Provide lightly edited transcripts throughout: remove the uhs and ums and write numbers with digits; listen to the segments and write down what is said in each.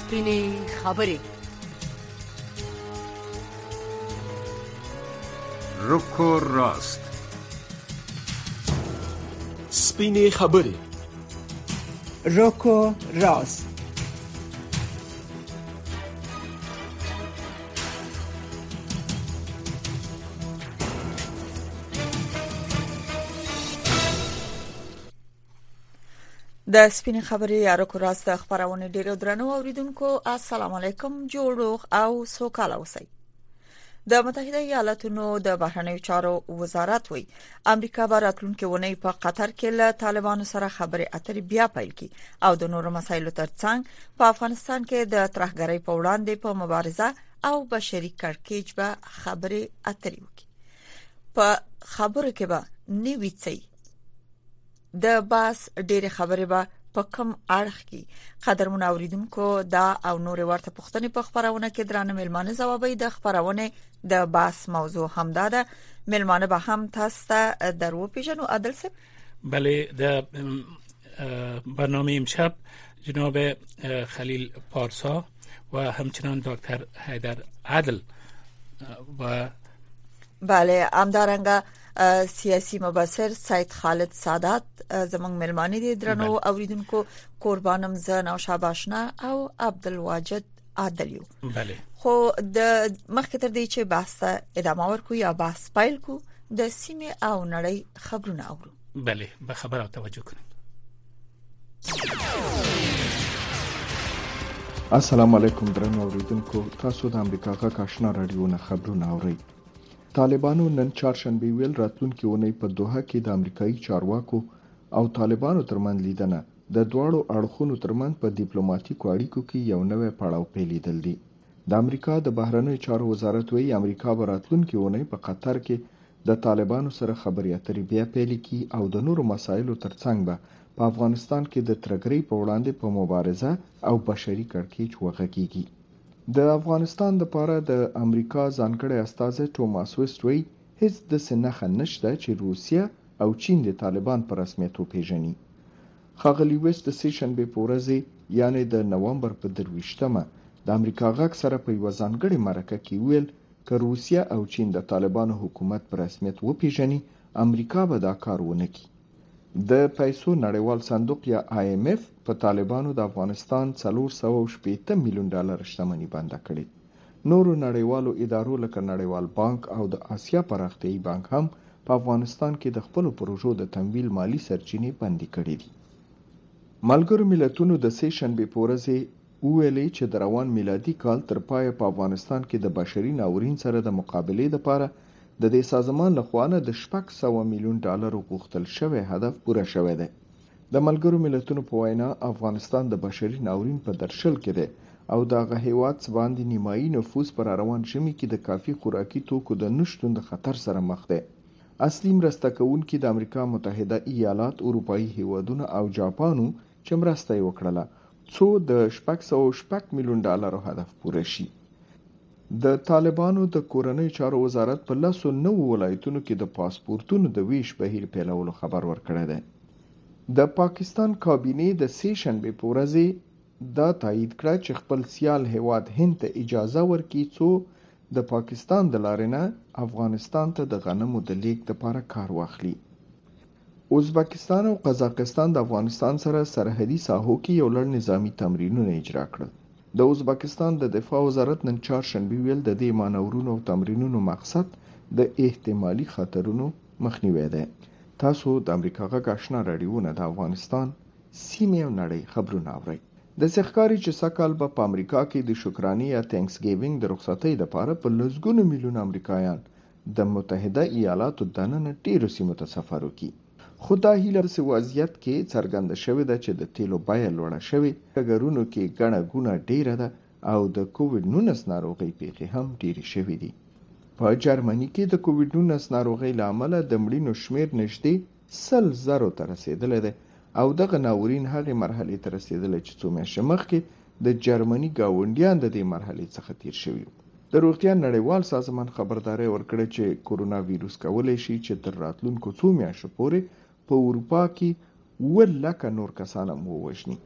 سپینې خبرې. رکو راست. سپینې خبرې. رکو راست. د سپینې خبرې یا رکو راست خبرونه ډیرو درنو اوریدونکو السلام علیکم، جوړ او سوکاله اوسئ. د متحده ایالاتونو د بهرنیو چارو وزارت وی امریکا به راتلونکي ونې په قطر کې له طالبانو سره خبرې اترې بیا پیل کړي او د نورو مسایلو ترڅنګ په افغانستان کې د ترهګرۍ په وړاندې په مبارزه او بشري کړکېچ به خبرې اترې وکړي. په خبرو کې به نوي څه د باس ډېر خبرې به په کم اړخ کې قدرمن اوریدونکو دا او نور ورته پوښتنې په خبرونه کې درانه ملمانه ځوابي د خبرونه د باس موضوع همدا ده. ملمانه به هم تاسو ته درو پیژنو. عادل صاحب بله، د برنامه امشب جناب خلیل پارسا و همچنان دکتر حیدر عادل و بله همدارنګه سیاسی مبصر سید خالد سادات زمونږ ملمانه دي. درنو اوریدونکو قربانم زن او شاباشنا او عبدالواجد عادلیو. بله، خو د مخکې تر دې چې بحث ادامه ورکو یا بحث پیل کو د سیمه او نړۍ خبرونه اورو. بله، به خبر او توجه کنید. السلام علیکم درنو اوریدونکو، تاسو د امریکا غږ آشنا رادیو نه خبرونه اورئ. طالبانو نن چهارشنبه ویل راتلونکي ونې په دوحه کې د امریکایي چارواکو او طالبانو ترمنځ لیدنه د دواړو اړخونو ترمنځ په ډیپلوماټیکو اړیکو کې یو نوی پړاو پیلیدل دي. د امریکا د بهرنیو چارو وزارت وایي امریکا به راتلونکي ونې په قطر کې د طالبانو سره خبرې اترې بیا پیل کړي او د نورو مسایلو ترڅنګ به په افغانستان کې د ترهګرۍ په وړاندې په مبارزه او بشري کړکېچ وغږیږي. د افغانستان لپاره د امریکا ځانګړی استازی ټوماس ویسټ وایي هیڅ داسې نښه نشته چې روسیه او چین د طالبان په رسمیت وپیژني. ښاغلي ویسټ د سهشنبې په ورځ یعنی د نومبر په 23مه د امریکا غږ سره په یوه ځانګړې مرکه کې ویل که روسیه او چین د طالبانو حکومت په رسمیت وپیژني امریکا به دا کار ونه کړي. د پیسو نړیوال صندوق یا IMF په طالبانو د افغانستان 460 میلیون ډالر شتمنۍ بنده کړې. نورو نړیوالو ادارو لکه نړیوال بانک او د آسیا پراختیایي بانک هم په افغانستان کې د خپلو پروژو د تمویل مالی سرچینې بندي کړې دي. ملګرو ملتونو د سهشنبې په ورځ وویلې چې د روان میلادي کال تر پایه په افغانستان کې د بشري ناورین سره د مقابلې لپاره د دې سازمان لخوا نه د 600 میلیون ډالرو غوښتل شوی هدف پوره شوی دی. د ملګرو ملتونو په وینا افغانستان د بشري ناورین په درشل کې دی او دغه هیواد باندې نیمایي نفوس پر روان ژمي کې د کافي خوراکي توکو د نشټون د خطر سره مخ دی. اصلي مرسته کوونکي د امریکا متحده ایالات، اروپایي هیوادونه او جاپانو چې مرسته یې وکړله څو د 606 میلیون ډالرو هدف پوره شي. د طالبانو د کورنۍ چارو وزارت په 9 ولایتونو کې د پاسپورتونو د ویش بهیر پیلولو خبر ورکړی دی. د پاکستان کابینې د سهشنبې په ورځ دا تایید کړه چې خپل سیال هیواد هند ته اجازه ورکړي څو د پاکستان د لارې نه افغانستان ته د غنمو د لیږد لپاره کار واخلي. ازبکستان او قزاقستان د افغانستان سره سرحدي ساحو کې یو لړ نظامی تمرینونه اجرا کړل. د ازبکستان د دفاع وزارت نن چهارشنبه ویل د دې مانورونو او تمرینونو مقصد د احتمالي خطرونو مخنیوی دی. تاسو د امریکا غږ آشنا رادیو نه د افغانستان سیمې او نړۍ خبرونه اورئ. د ښکاري چې سږ کال به په امریکا کې د شکرانې یا تھینکس ګیوینګ د رخصتۍ لپاره په لسګونو میلیون امریکایان د متحده ایالاتو دننه ډیرو سیمو ته سفر وکړي. خو دا هیله په وضعیت کې څرګنده شوې ده چې د تیلو بیه لوړه شوې، ډګرونو کې ګڼه ګوڼه ډیره ده او د کووډ-19 ناروغۍ پیښې هم ډیرې شوې دي. په جرمني کې د کووډ-19 ناروغۍ له امله د مړینو شمیر نږدې 100,000 ته رسیدلی دی او دغه ناورین هغې مرحلې ته رسیدلی چې څو میاشتې مخکې د جرمني ګاونډیان د دې مرحلې څخه تیر شوي. د روغتیا نړیوال سازمان خبرداری ورکړی چې کورونا ویروس کولی شي چې تر راتلونکو څو میاشتو پورې په اروپا کې 1 لک نور کسان هم ووژني.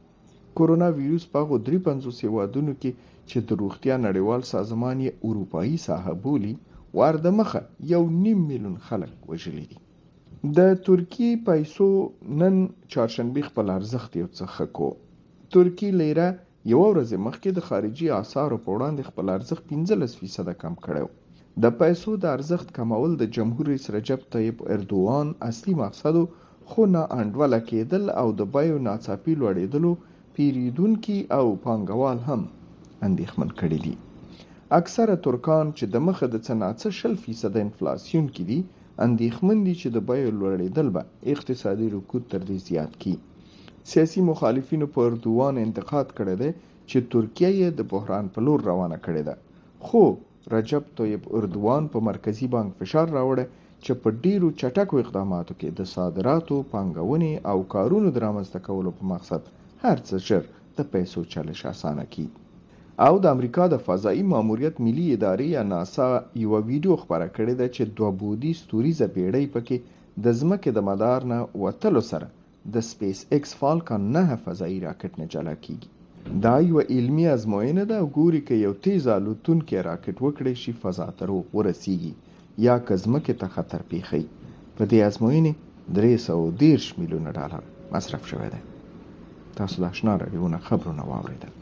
کورونا ویروس په 53 هیوادونو کې چې د روغتیا نړیوال سازمان یې اروپאי ساحه بولي ورده مخه 1.5 میلیون خلک وژلي دي. د ترکی پیسو نن چهارشنبه خپل ارزښت یو څه ښه کو. ترکی لیره یو ورځ مخکې د خارجي اسعارو په وړاندې خپل ارزښت 15% کم کړو. د پیسو د ارزښت کمول د جمهور رئیس رجب طیب اردوغان اصلي مقصد خو نه انډوله کېدل او د بیو ناڅاپي لوړېدلو پیریدونکي او پانګوال هم اندېښمن کړي دي. اکثره ترکان چې د مخه د څه 0.5% انفلاسیون کې دي اندېښمن دي چې د بیو لوړېدل به اقتصادي رکود تر دې زیات کړي. سیاسي مخالفینو په اردوغان انتقاد کړی دی چې ترکیه یې د بحران په لور روانه کړې ده. خو رجب طیب اردوغان په مرکزی بانک فشار راوړی چې په ډیرو چټکو اقداماتو کې د صادراتو، پانګونې او کارونو د رامنځته کولو په مقصد هر څه ژر د پیسو چلش اسانه کړي. او د امریکا د فضایي ماموریت ملي ادارې یا ناسا یو ویډیو خبره کړې ده چې 2 بودی ستوریزه بیړۍ پکې د ځمکې د مدار نه وتلو سره د سپیس ایکس فالکن 9 فضایي راکټ نه جلا کیږي. دا یو علمي ازموینه ده او ګوري کې یو تیز الوتونکی راکټ وکړي شي فضا ته ورسیږي یا که ځمکې ته خطر پیښي. په دې ازموینې $310 میلیونه مصرف شوی دی. تاسو د آشنا رادیو خبرونه واوریدل.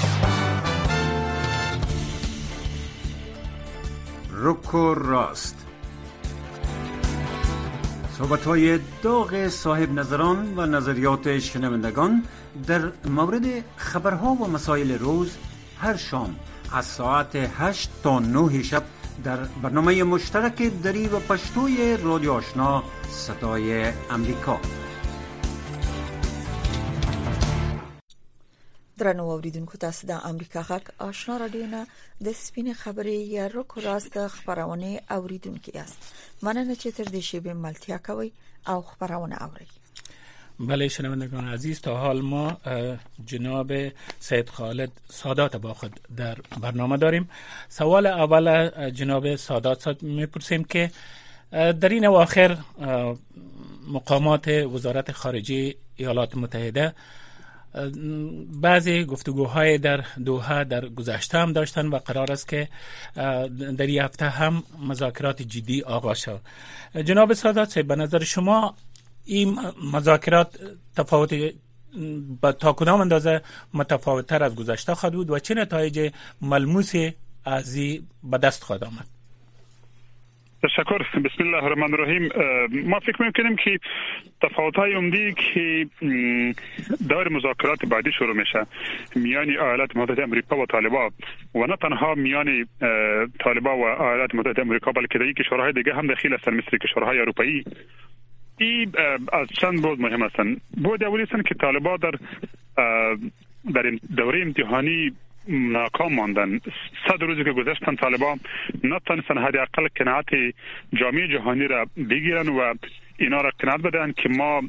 رک و راست، صحبت‌های داغ صاحب نظران و نظریات شنوندگان در مورد خبرها و مسائل روز هر شام از ساعت 8 تا 9 شب در برنامه مشترک دری و پشتوی رادیو آشنا صدای امریکا. درنو اوریدونکو، تاسو د امریکا غږ آشنا رادیو نه د سپینې خبرې یا رک و راست خبرونه اوریدونکو یاست. مننه چې تر دې شیبه ملتیا کوي او خبرونه اوري. بله شنوندگان عزیز، تا حال ما جناب سید خالد سادات با خود در برنامه داریم. سوال اول جناب سادات میپرسیم که در این اواخر مقامات وزارت خارجه ایالات متحده بعضی گفتگوهای در دوحه در گذشته هم داشتن و قرار است که در این هفته هم مذاکرات جدی آغاز شود. جناب سادات، به نظر شما این مذاکرات تا کدام اندازه متفاوت‌تر از گذشته خواهد بود و چه نتایج ملموسی از این به دست خواهد آمد؟ تشکر. بسم الله الرحمن الرحیم. ما فکر میکنیم که تفاوت‌های عمده که دور مذاکرات بعدی شروع میشه میان ایالات متحده آمریکا و طالبان و نه تنها میان طالبان و ایالات متحده آمریکا بلکه در کشورهای دیگه هم داخل هستند مثل کشورهای اروپایی. این از چند بود مهم هستند. بود اولی است که طالبان در این دوره امتحانی ناکام ماندن. 100 روزی که گذشتن طالبان نتونستن حداقل قناعت جامعه جهانی را بگیرن و اینا را قناعت بدن که ما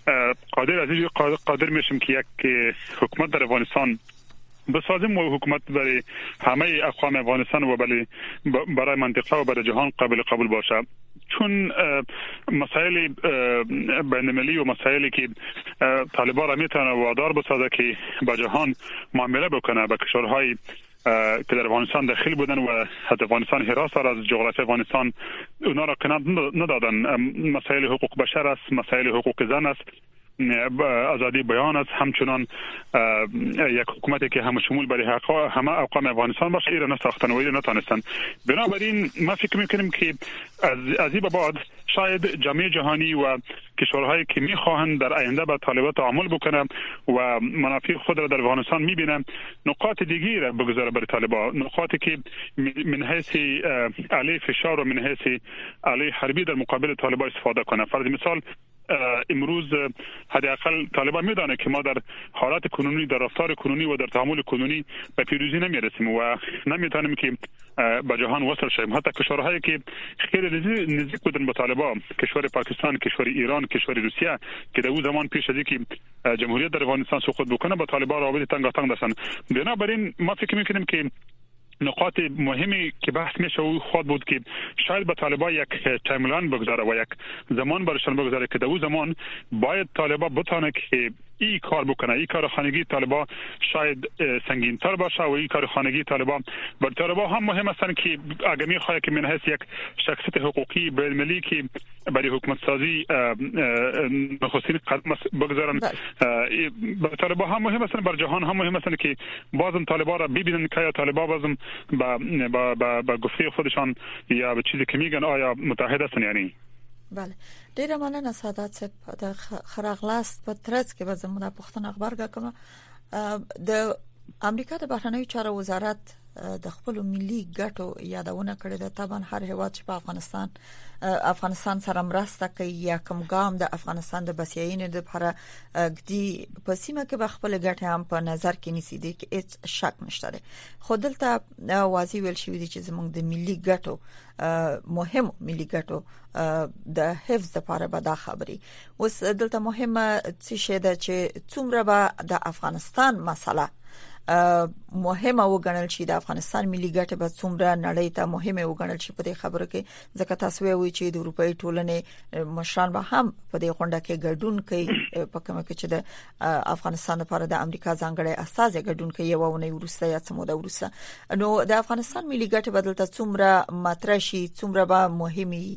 قادر میشیم که یک حکومت در افغانستان بسازیم و حکومت برای همه اقوام افغانستان و برای منطقه و برای جهان قابل قبول باشه. چون مسائل بین‌المللی و مسائلی که طالبان را میتونه وادار بسازه که با جهان معامله بکنه با کشورهای که در افغانستان داخل بودن و افغانستان حراس از جغرافی افغانستان اونا را قناعت ندادن. مسائل حقوق بشر است، مسائل حقوق زن است، آزادی بیان است، همچنان یک حکومتی که همه شمول برای همه اقوام افغانستان باشه ایران ساختن و ایران نتونستن. بنابراین ما فکر میکنیم که از این بعد شاید جامعه جهانی و کشورهایی که میخواهند در آینده با طالبان تعامل بکنه و منافع خود را در افغانستان میبینه نقاط دیگری را بگذاره برای طالبان، نقاطی که من حیث علیه فشار و من حیث علیه حربی در مقابل طالبان استفاده کنه. فرض مثال امروز حداقل طالبان میدانه که ما در حالات کنونی، در رفتار کنونی و در تعامل کنونی به پیروزی نمیرسیم و نمیتونیم که به جهان وصل شویم. حتی کشورهایی که خیلی نزدیک بودن به طالبان، کشور پاکستان، کشور ایران، کشور روسیه که در اون زمان پیش از اینکه جمهوریت در افغانستان سقوط بکنه با طالبان رابطه تنگاتنگ داشتن. بنابراین ما فکر میکنیم که نقاط مهمی که بحث میشه او خود بود که شاید به طالبان یک تایملاین بگذاره و یک زمان برشان بگذاره که در اون زمان باید طالبان بتونه که این کار بکنه. این کار خانگی طالبان شاید سنگین تر باشه و این کار خانگی طالبان برای طالبان هم مهم است که اگر میخواد که من حیث یک شخصیت حقوقی بین‌المللی که برای حکومت سازی نخستین قدم بگذارن، برای طالبان هم مهم است، برای جهان هم مهم است که بازم طالبان را ببینن که طالبان بازم با گفته خودشان یا به چیزی که میگن آیا متحد هستن یا نه. بله، ډیره مننه سعادت صاحب د خراغلاست په ترڅ کې به زموږ پښتون خبرګه کوم. د امریکا د بهرنیو چارو وزارت د خپل ملي ګټو یادونه کړې ده. طبعا هر هیواد چې په افغانستان سره مرسته کوي یا کوم ګام د افغانستان د بسیاینې لپاره ګدي په سیمه کې به خپل ګټه هم په نظر کې نیسي، دي کې هیڅ شک نشته. خو دلته واضح ویل شوی دی چې زموږ د ملي ګټو مهم ملي ګټو د حفظ لپاره به دا خبري اوس دلته مهمه څه شی ده چې څومره به د افغانستان مسله مهمه وګڼل شي، د افغانستان ملي ګټه به څومره نړۍ ته مهمه وګڼل شي په دې خبره کې. ځکه تاسو وایي چې د اروپאי ټولنې مشران به هم په دې غونډه کې ګډون کوي، په کومه کې چې د افغانستان لپاره د امریکا ځانګړي استازي ګډون کوي یو ونې ورسته یا څه موده ورسته. نو د افغانستان ملي ګټه بدلته څومره مطرح شي، څومره به مهمه.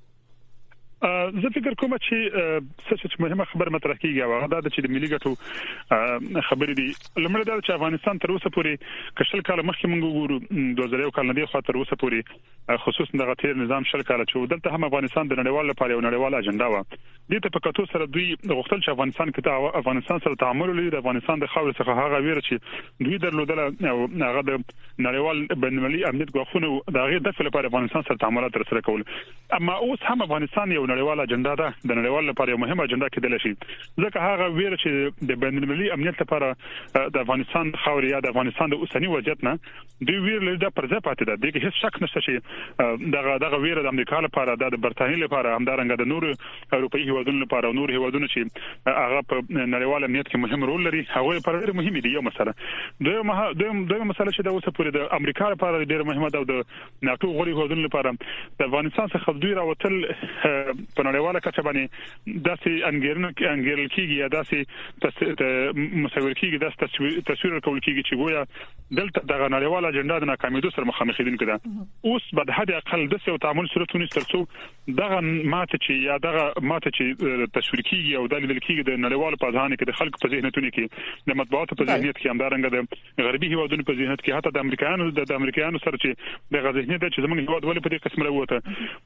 زه فکر کوم چې څه مهمه خبره مطرح کیږي او هغه د چې د ملي ګټو خبرې دي. لمړی دا چې افغانستان تر اوسه پورې کشل کال مخکې موږ وګورو 2001 کال نه دی خو تر اوسه پورې خصوصا د غتیر نظام شل کال چې دلته هم افغانستان د نړیوال لپاره یو نړیوال اجنډا و. دې ته په کتو سره دوی غوښتل چې افغانستان سره تعامل ولري. د افغانستان د خاور څخه هغه ویره چې دوی درلودل او هغه د نړیوال بین‌المللي امنیت غوښتنه د هغه د لپاره افغانستان سره تعاملات تر سره کول. اما اوس هم افغانستان یو نړیوال اجنډا ده، د نړیوال لپاره یو مهمه اجنډا کېدل شي. ځکه هغه ویره چې د بین‌المللي امنیت لپاره د افغانستان خاور یا د افغانستان د اوسنی وضعیت نه دوی ویره لري د پرځه پاتې ده. دغه هیڅ شک نشته چې دغه ویره د امریکا لپاره د برتانیې لپاره همدارنګه د نور اروپאי هیوادونو لپاره او نور هیوادونو چې هغه په نړیوال امنیت کې مهم رول لري هغه لپاره ډېر مهم دي. یو مسله دویمه مسله چې د اوسه پورې د امریکا لپاره ډېر مهمه ده او د ناتو غړي هیوادونو لپاره د افغانستان څخه دوی راوتل په نړیواله کچه باندې داسې انګیرل کیږي یا داسې مصور کیږي، داسې تصویر کول کیږي چې ګویا دلته د نړیواله اجنډا د ناکامیدو سره مخامخ دي. کده اوس به د حد اقل د څه تعامل صورت ونیسل څو دغه ماته چې تصویر کیږي او د لیدل کیږي د نړیوالو په ځان کې د خلکو په ذهنیتونو کې د مطبوعاتو په ذهنیت کې همدارنګه د غربي هیوادونو په ذهنیت کې حتی د امریکایانو سره چې د غزنیت چې زمونږ هیواد ولې په دې قسم راوته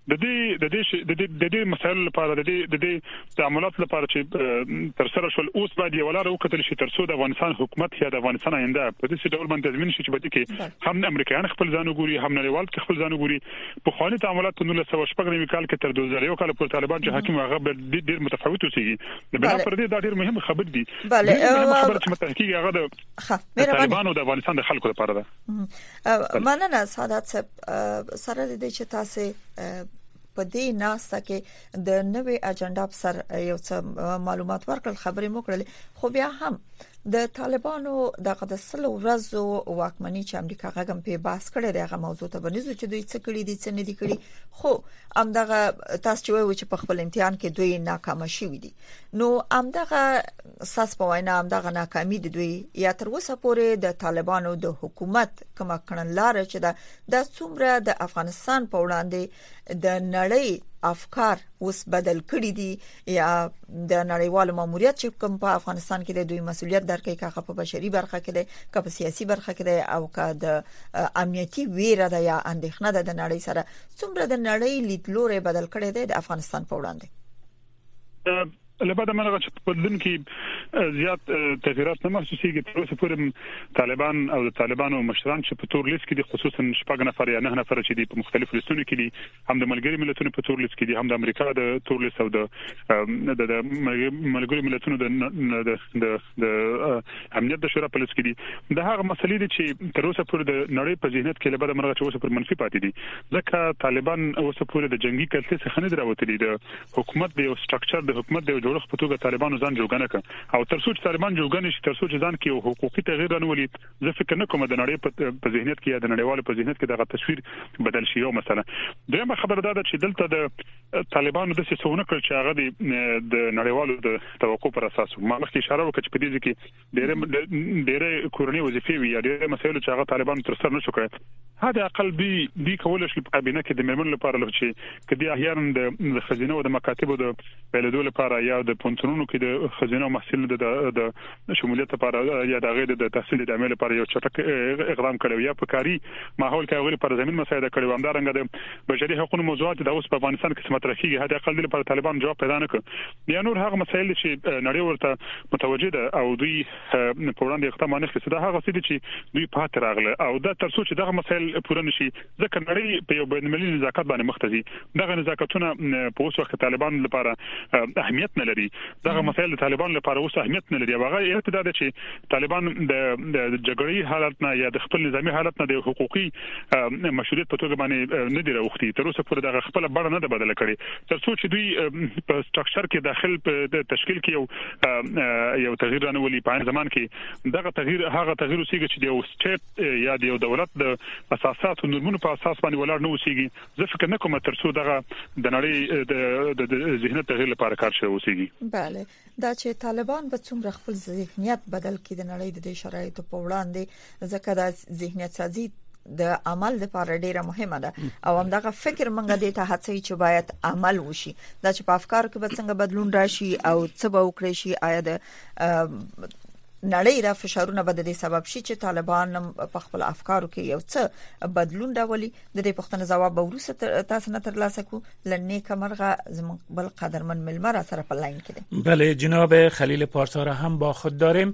د دې مسایل لپاره د دې تعاملات لپاره چې تر سره شول اوس باید یو لاره وکړل شي تر څو د افغانستان حکومت یا د افغانستان آینده په دې ډول باندې تضمین شي چې به کې هم امریکایان خپل ځان وګوري هم نړیوال خپل ځان وګوري. په خواني تعاملات په 1990 کال کې تر 2001 کال پورې طالبان چې حاکم هغه ډېر متفاوت اوسېږي. بنا پر دې دا ډېر مهم خبر دي. بله خبر چې متحقیق هغه د طالبان او د افغانستان د خلکو لپاره ده. مننه سعادت صاحب. سره دې چې تاسو په دې ناسته کې د نوې اجنډا په سر یو څه معلومات ورکړل، خبرې مو کړلې، خو بیا هم د طالبانو دغه د سلو ورځو واکمنۍ چې امریکا غږم په بحث کړي دغه موضوع ته بنځو چې دوی څه کړي دي څه نه دي کړي، خو امدغه تاسو چې وایي چې په خپل امتحان کې دوی ناکام شوي دي. نو امدغه اساس په وینا امدغه ناکامي د دوی یا تر اوسه پورې د طالبانو د حکومت کومه کړنلار چې د څومره د افغانستان په وړاندې د نړۍ افکار اوس بدل کړي دي یا د نړیوالو ماموریت چې کوم په افغانستان کې د دوی مسؤلیت درکې کاغه په بشري برخه کې ده که په سیاسي برخه کې ده او که د امنیتي ویره ده یا اندېښنه ده د نړۍ سره څومره د نړۍ لیدلوري بدل کړي ده د افغانستان په وړاندې؟ لبعد منغه چې په دن کې زیات تغیرات نه محسوسيږي. تر اوسه پورې طالبان او د طالبانو مشران چې په تور لیست کې دي، خصوصا شپږ نفر یا 9 نفر چې دي په مختلفو لیستونو کې دي، هم د ملګری ملتونو په تور لیست کې دي، هم د امریکا د تور لیست او د ملګری ملتونو د امنیت د شورا په لیست کې دي. د هغه مسلې دي چې تر اوسه پورې د نړۍ په ذهنیت کې لبعد منغه چې اوسه پورې منفي پاتې دي. ځکه طالبان اوسه پورې د جنگي کلتې څخه نه دراوتلي، د حکومت د یو سټراکچر د حکومت د جوړښت په توګه طالبانو ځان جوړګنه کړ او تر څو چې طالبان جوړګنه شي تر څو چې ځان کې یو حقوقي تغییر رانولي زه فکر نه کوم د نړۍ په ذهنیت کې یا د نړیوالو په ذهنیت کې دغه تصویر بدل شي یو مسله دویمه خبره ده چې دلته د طالبانو د سیسونه کړ چې هغه د نړیوالو د توقع پر اساس ما مخکې اشاره وکړه چې په دې کې ډېر کورنۍ وظیفې وي یا ډېر مسایل چې هغه طالبانو تر سره نشو کړی هدا اقل بي کول شي په کابینه کې د میرمن لپاره چې کدي احیانا د خزینه او د مکاتب او د بلدو لپاره یا د پونتونونو کې د خزینه او محصول د شمولیت لپاره یا د غیر د تحصیل د عمل لپاره یو چټک اقدام کړو یا په کاری ماحول کې غیر پر زمين مسایده کړو همدارنګه د بشري حقوقو موضوعات د اوس په افغانستان کې سمات راکېږي هدا اقل لپاره طالبان جواب پیدا نه کړ یا نور هغه مسایل چې نړۍ ورته متوجه ده او دوی په وړاندې اقدام نه کوي دا هغه څه چې دوی پات راغله او دا تر څو چې دغه مسایل پوره نشي ځکه نړۍ په یو بین المللي نزاکت باندې مختزي دغه نزاکتونه په اوس وخت طالبان لپاره اهمیت نه لري دغه مسایل د طالبان لپاره اوس اهمیت نه لري هغه ارتدا ده چې طالبان د جګړې حالت نه یا د خپل نظامی حالت نه د حقوقي مشروعیت په توګه باندې نه دی راوختي تر اوسه پورې دغه خپل بڼه نه ده بدله کړې تر څو چې دوی په سټراکچر کې داخل په تشکیل کې یو تغییر رانولي په ځمان کې دغه تغییر هغه تغییر وسیږي چې د یو سټیټ یا د یو دولت د اساسات او نورمونو په اساس باندې ولاړ نه وسیږي زه فکر نه کوم تر څو دغه د نړۍ د ذهنیت تغییر لپاره کار شوی وسیږي بله دا چې طالبان به څومره خپل ذهنیت بدل کړي د نړۍ د شرایطو په وړاندې ځکه د ذهنیت سازي د عمل لپاره ډیره مهمه ده او همدغه فکر منګه د ته هڅې چې باید عمل وشي دا چې په افکار کې به څنګه بدلون راشي او څه به وکړي شي آیا د نړۍ را فشارونه به د دې سبب شي چې طالبان په خپل افکارو کې یو څه بدلون راولي د دې پوښتنې ځواب به وروسته تاسو نه ترلاسه کو لنی کمرغه زموږ بل قدرمن ملمر سره په لاین کې بله جناب خلیل پارسا را هم با خود داریم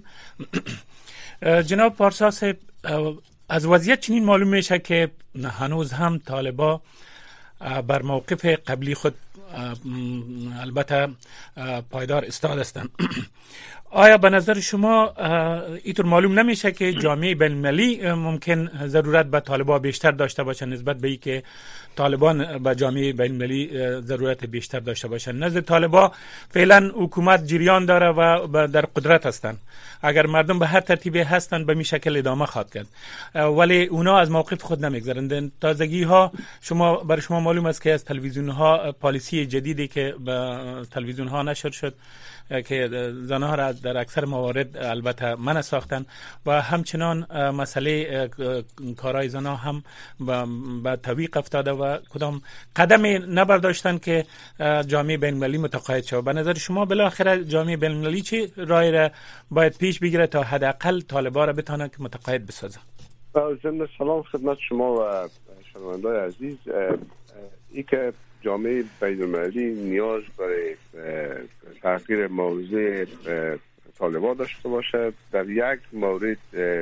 جناب پارسا صاحب از وضعیت چنین معلوم میشه که هنوز هم طالبان بر موقف قبلی خود البته پایدار استاد هستند آیا به نظر شما اینطور معلوم نمیشه که جامعه بین المللی ممکن ضرورت به طالبان بیشتر داشته باشه نسبت به اینکه طالبان به جامعه بین المللی ضرورت بیشتر داشته باشن نزد طالبان فعلا حکومت جریان داره و در قدرت هستند اگر مردم به هر ترتیبی هستند به می شکل ادامه خواهد کرد ولی اونا از موقف خود نمیگذرند تازگی ها برای شما معلوم است که از تلویزیون ها پالیسی جدیدی که به تلویزیون ها نشر شد که زنها را در اکثر موارد البته منع ساختن و همچنان مسئله کارهای زنها هم به تعویق افتاده و کدام قدمی نبرداشتن که جامعه بین المللی متقاعد شود به نظر شما بالاخره جامعه بین المللی چه راهی را باید پیش بگیره تا حداقل طالبان را بتونه که متقاعد بسازه ضمن سلام خدمت شما و شنوندگان عزیز ای که جامعه بین المللی نیاز برای تغییر موضوع طالبان داشته باشد در یک مورد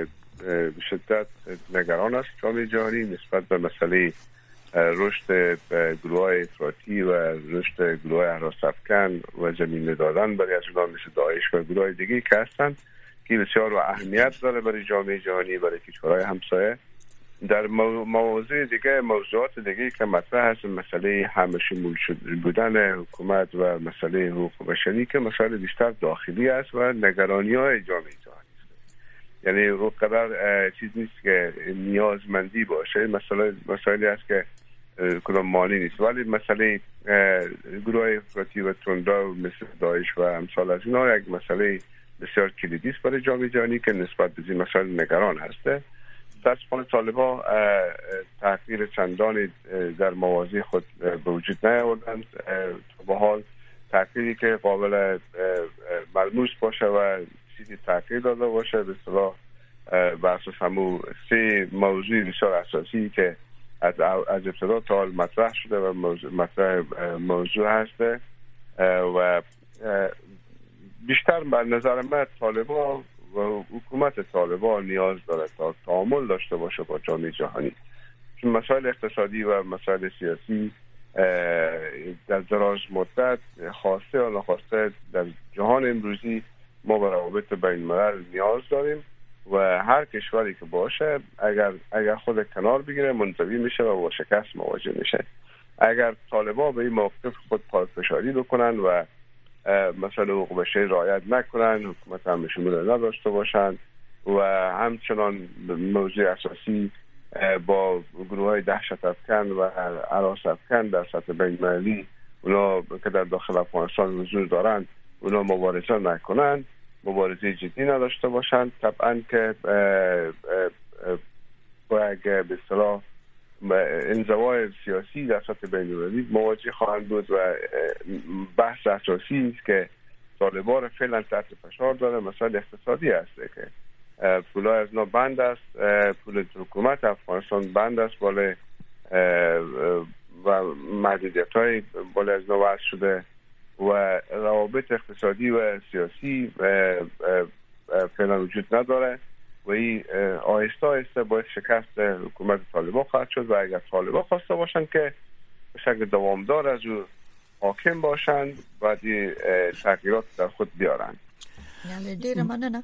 شدت نگران است جامعه جهانی نسبت به مسئله رشد گروه‌های افراطی و رشد گروه‌های هراس‌افکن و زمینه دادن برای از اونها مثل داعش و گروه‌های دیگه که هستند که بسیار و اهمیت داره برای جامعه جهانی برای کشورهای همسایه در موضوع دیگه موضوعات دیگه که مطرح هست مسئله همه شمول بودن حکومت و مسئله حقوق بشری که مسئله بیشتر داخلی است و نگرانی‌های جامعه جهانی است یعنی رو قدر چیز نیست که نیازمندی باشه مسائلی است که کدام مانی نیست ولی مسئله گروه افراطی و تندرو مثل داعش و امثال از اینا یک مسئله بسیار کلیدی است برای جامعه جهانی که نسبت به این مسائل نگران هسته دستان طالبان تغییر چندانی در مواضع خود به وجود نیاوردند به حال تغییری که قابل ملموس باشه و چیزی تغییر داده باشه به اصطلاح بر اساس همون سه موضوع بسیار اساسی که از ابتدا تا حال مطرح شده و موضوع هسته و بیشتر به نظر من طالبان و حکومت طالبان نیاز داره تا تعامل داشته باشه با جامعه جهانی چون مسائل اقتصادی و مسائل سیاسی در دراز مدت خواسته یا نخواسته در جهان امروزی ما به روابط بین الملل نیاز داریم و هر کشوری که باشه اگر خود کنار بگیره منزوی میشه و با شکست مواجه میشه اگر طالبان به این موقف خود پافشاری بکنن و مسائل حقوق بشری رعایت نکنن، حکومت هم شمول نداشته باشند و همچنان موضوع اساسی با گروه‌های دهشت افکن و هراس افکن در سطح بین‌المللی اونا که در داخل افغانستان حضور دارند اونا مبارزه نکنند، مبارزه جدی نداشته باشند. طبعا که با اگه به اصطلاح انزوای سیاسی در سطح بین‌المللی مواجه خواهند بود و بحث اساسی است که طالبان فعلا تحت فشار داره مسائل اقتصادی است که پولای از اینا بند است، پول حکومت افغانستان بند است بالا و محدودیت‌های بالا از اینا وضع شده و روابط اقتصادی و سیاسی فعلا وجود نداره و این آهسته آهسته باید شکست حکومت طالبان خواهد شد و اگر طالبان خواسته باشند که به شکل دوامدار از او حاکم باشند باید تغییرات در خود بیارند. یعنی ډیره مننه.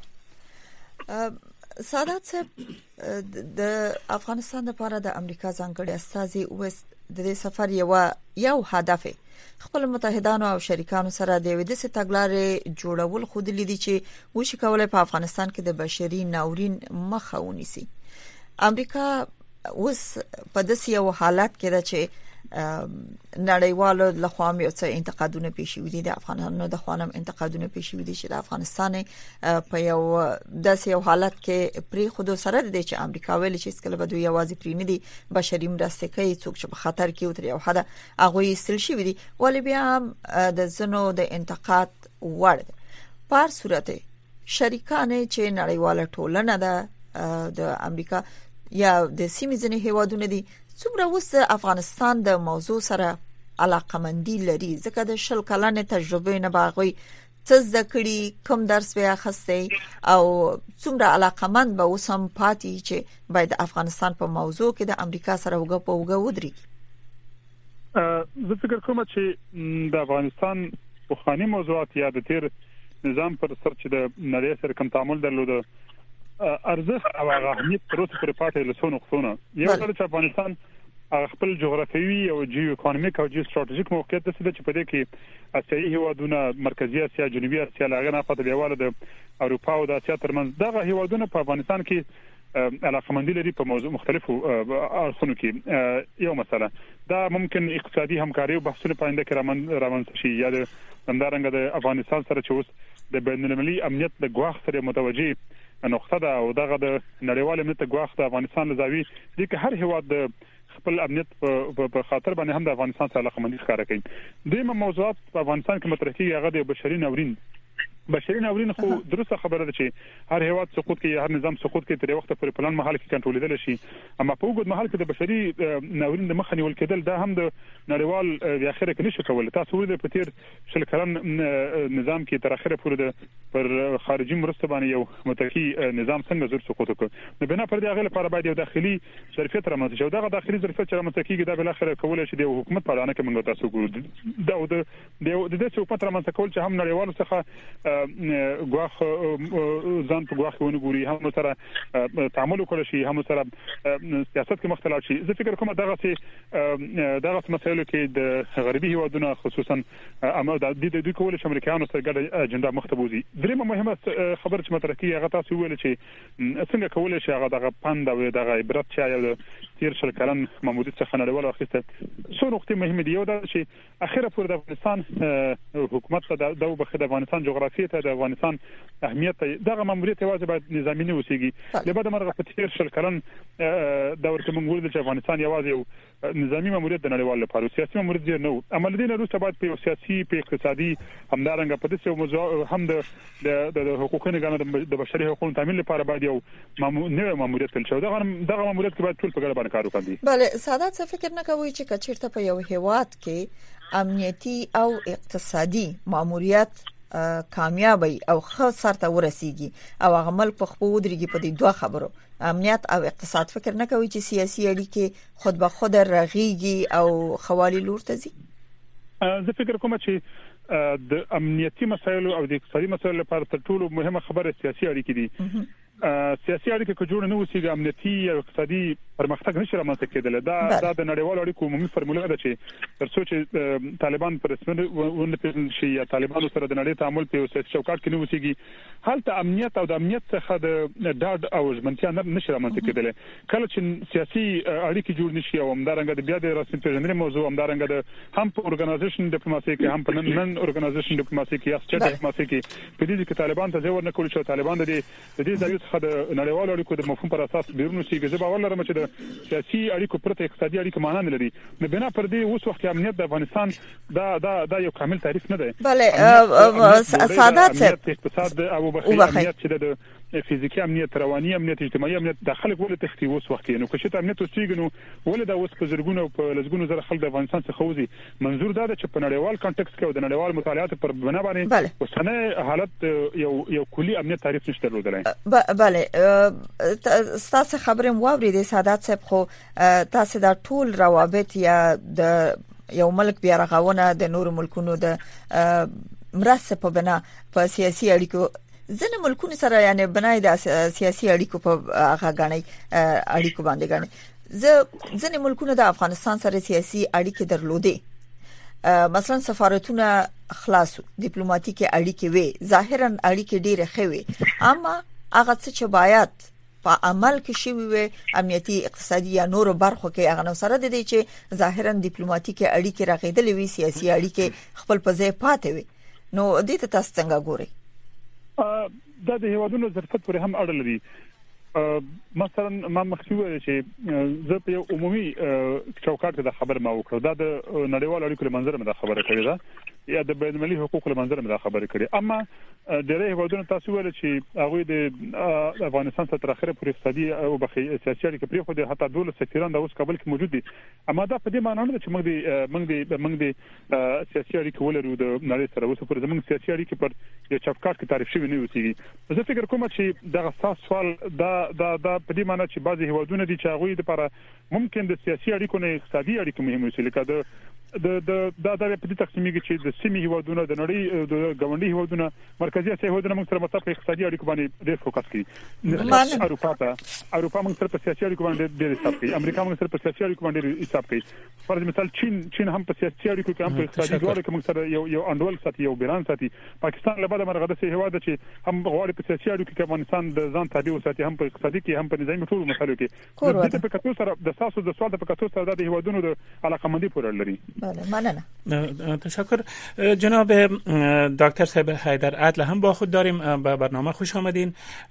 سادات صاحب د افغانستان لپاره د امریکا ځانګړي استازي وست د دې سفر یو هدف خپل متحدانو او شریکانو سره د ودسې تګلارې جوړول خو د لیدي چې وشي کولای په افغانستان کې د بشري ناورین مخه ونیسي. امریکا اوس په داسې یو حالت کې ده چې نړیوالو لخوا یو څه انتقادونه پیښ شوي دي، د افغانانو د خوانم انتقادونه پیښ شوي دي چې د افغانستان په یو داسې یو حالت کې پری خود سره د چې امریکا ویل چې څکله به دوی یوازې پری نه دي بشري مرسته کوي، څوک چې په خطر کې وتر یو حدا هغه استل شوي دي ولې بیا د زنو د انتقاد وړ ده. په صورت شریکان چې نړیواله ټولنه ده د امریکا یا د سیمې ځینې هیوادونه دي څومره اوس افغانستان د موضوع سره علاقمندي لري، ځکه د 10 کلنې تجربه نه باغوي څه ذکرې کوم درس بیا خسته او څومره علاقمند به اوس هم پاتې چې باید افغانستان په موضوع کې د امریکا سره وګ په وګ ودرېږي. زه فکر کوم چې د افغانستان پخوانی موضوعات یا د تیر نظام پر سر چې د نړۍ سره کوم تعامل درلوده ارزښت او اهمیت تر اوسه پورې پاتې لسونه خصونه یو ډول چې افغانستان خپل جغرافیوي او جیو اکونومیک او جیو ستراتیژیک موقعیت د څه چې په دې کې اسیایي هیوادونه، مرکزی اسیا، جنوبي اسیا، لاغه نه پاتې دیواله د اروپا او د اسیا ترمنځ دغه هیوادونه په افغانستان کې علاقمندي لري په موضوع مختلفو اړخونو کې. یو مسله دا ممکن اقتصادي همکاري او بحثونه پاینده کې رامنځته شي یا د همدارنګه د افغانستان سره چې اوس د بین المللي امنیت د ګواښ سره متوجي نقطه ده او دغه د نړیوال امنیت ګواښ د افغانستان لزاوی دي چې هر هیواد د خپل امنیت په خاطر باندې هم د افغانستان سره علاقمندي ښکاره کوي. دیمه موضوعات په افغانستان کې مطرح کیږي هغه د بشري ناورین خو درسته خبره ده چې هر هیواد سقوط کوي، هر نظام سقوط کوي، تر وخت پورې پلان محل کې کنټرولیدل شي، اما په وګړو محل کې د بشري ناورین د مخه نیول کېدل دا هم د نړیوال د اخره کې نشي کولای. تاسو ولې په تیر 10 کلن نظام کې تر اخره پورې پر خارجي مرسته باندې یو متکی نظام څنګه زور سقوط وکړ. نو بنا پر دې هغه لپاره باید یو داخلي ظرفیت رامنځته شي. دغه داخلي ظرفیت چې رامنځته کیږي دا بل اخره کولای شي د حکومت په اړه کې موږ تاسو ګورو دا د دې حکومت رامنځته کول چې هم نړیوالو څخه ګواخ ځان په ګواخ ونه ګوري، هم سره تعامل وکړي شي، هم سره سیاست کې مختلف شي. زه فکر کوم دغه مسایلو کې د غربي هیوادونو خصوصا امر د دې کول چې امریکایانو سره ګډه اجنډا مختبوزي. دریمه مهمه خبره چې مطرح کیږي هغه تاسو ویل چې څنګه کولای شي هغه دغه پند او دغه عبرت چې یو تیر 10 کلن ماموریت څخه نړیوال اخیسته څو نقطې مهمه دي. یو دا چې اخیرا پر د افغانستان حکومت ته د بخښه د افغانستان جغرافیه ته د افغانستان اهمیت دغه ماموریت واجب باید نظامی نه وسیږي. لبعد مرغه په تیر 10 کلن دور کې موږ ولید چې افغانستان یوازې یو نظامی ماموریت د نړیوال لپاره سیاسي ماموریت نه و. عمل دي نه روسه باید په سیاسي په اقتصادي همدارنګه په دې موضوع هم د حقوقي نگران د بشري حقوقو تامین لپاره باید یو نوې ماموریت تل شو. دغه ماموریت کې باید ټول په ګډه باندې کار وکړي. بله سادات څه فکر نه کوي چې کچیرته په یو هیواد کې امنیتي او اقتصادي ماموریت کامیابی او ښه سرته ورسیږي او هغه ملک په خپل ودرېږي په دې دوه خبرو امنیت او اقتصاد، فکر نه کوي چې سیاسي اړیکې خود به خود رغيږي او خوالي لور ته ځي؟ زه فکر کوم چې د امنیتي مسایلو او د اقتصادي مسایلو لپاره تر ټولو مهمه خبره سیاسي اړیکې دي. سیاسي اړیکې که جوړ نه وسی امنیتي او اقتصادي پرمختګ نشي رامنځته کېدل. دا د نړیوالو اړیکو عمومي فرموله ده چې ترڅو چې طالبان پر رسمي ونه پیژندل شي یا طالبانو سره د نړۍ تعامل په سیاسي چوکاټ کې نه وسیږي هلته امنیت او د امنیت څخه د ډاډ او ژمنتیا نشي رامنځته کېدل. کله چې سیاسي اړیکې جوړ نشي او همدارنګه د بیا د رسمي پیژندنې موضوع همدارنګه د هم په اورګنایزیشن ډیپلوماسي کې هم په نن اورګنایزیشن ډیپلوماسي کې یا سټیټ ډیپلوماسي کې په دې کې طالبان ته ځور نه کول چې طالبان د دې ځای څخه د نړیوالو اړیکو د مفهوم پر اساس بیرون وسیږي. زه باور لرم چې د سیاسي اړیکو پرته اقتصادي اړیکو معنا نه لري. نو بنا پر دې اوس وخت امنیت د افغانستان دا یو کامل تعریف نه دی. بله سعادت صاحب اقتصاد او امنیت چې د فزیکی امنیت، رواني امنیت، اجتماعي امنیت د خلک ولې تختی اوس وخت نو که شته امنیت وسیږي نو ولې دا اوس په زرګونو په لزګونو زره خلک د افغانستان څخه وځي. منظور دا ده چې په نړیوال کانټکست کې او د نړیوال مطالعات پر بنا باندې اوسنۍ حالت یو کلی امنیت تعریف نشته درلودلای. بله تاسو خبرم واورید سعادت صاحب، خو تاسو دا ټول روابط یا د یو ملک بیا رغونه د نور ملکونو د مرسته په بنا په سیاسي اړیکو ځنه ملکونو سره یعنی بنای د سیاسي اړیکو په هغه غنۍ اړیکو باندې غنۍ ځنه ملکونو د افغانستان سره سیاسي اړیکې درلودې، مثلا سفارتونه خلاصو، ډیپلوماټیکي اړیکې وي، ظاهرا اړیکې ډېرې خوي، اما هغه څه چې باید په عمل کې شي وي امنیتي اقتصادي یا نور برخو کې هغه نو سره د دې چې ظاهرا ډیپلوماټیکي اړیکې راغېدلې وي، سیاسي اړیکې خپل په ځای پاتې وي. نو دې ته تاسو څنګه ګورئ؟ دا د هیوادونو ظرفیت پورې هم اړه لري. مثلا ما مخکې چې زه په یو عمومي چوکاټ کې د خبر ما وکړ، دا د نړیوالو اړیکو لمنځره مې دا خبره کړې ده یا د بین المللي حقوقو لمنځره مې دا خبره کړې. اما ډېری هیوادونو تاسو ویل چې هغه د افغانستان سره تر اخره پورې اقتصادي او سیاسي اړیکې پرې خو د حتی 12 سفیران د اوس کابل کې موجود دي. اما دا په دې معنی نه ده چې موږ د سیاسي اړیکې ولرو د نړۍ سره. اوس پر زموږ سیاسي اړیکې پر یو چوکاټ کې تعریف شوی نه وي. زه فکر کوم چې دا اساس سوال دا په دې معنی چې بعضي هیوادونه دي چې هغه لپاره ممکن د سیاسي اړیکو نه اقتصادي اړیکو مهم وي، لکه د په دې تقسیمېږي چې د سیمې هیوادونه د نړۍ د ګاونډي هیوادونه مرکزی اسیا هیوادونه موږ سره مطلب اقتصادي اړیکو باندې ډېر فوکس کوي. اروپا موږ سره په سیاسي اړیکو باندې ډېر حساب کوي، امریکا موږ سره په سیاسي اړیکو باندې حساب کوي. فرض مثال چین هم په سیاسي اړیکو کې هم په اقتصادي ډول کې موږ سره یو انډول ساتي، یو بیلانس ساتي. پاکستان له بده مرغه د سه هیواد چې هم غواړي په سیاسي اړیکو کې افغانستان د ځان تابع وساتي، هم په اقتصادي کې هم په نظامي ټولو مسایلو کې. د دې په کتو سره د تاسو د سوال په کتو سره د هیوادونو د علاقمندي پورې لري. تشکر جناب دکتر صاحب حیدر عدل هم با خود داریم. به برنامه خوش آمدین.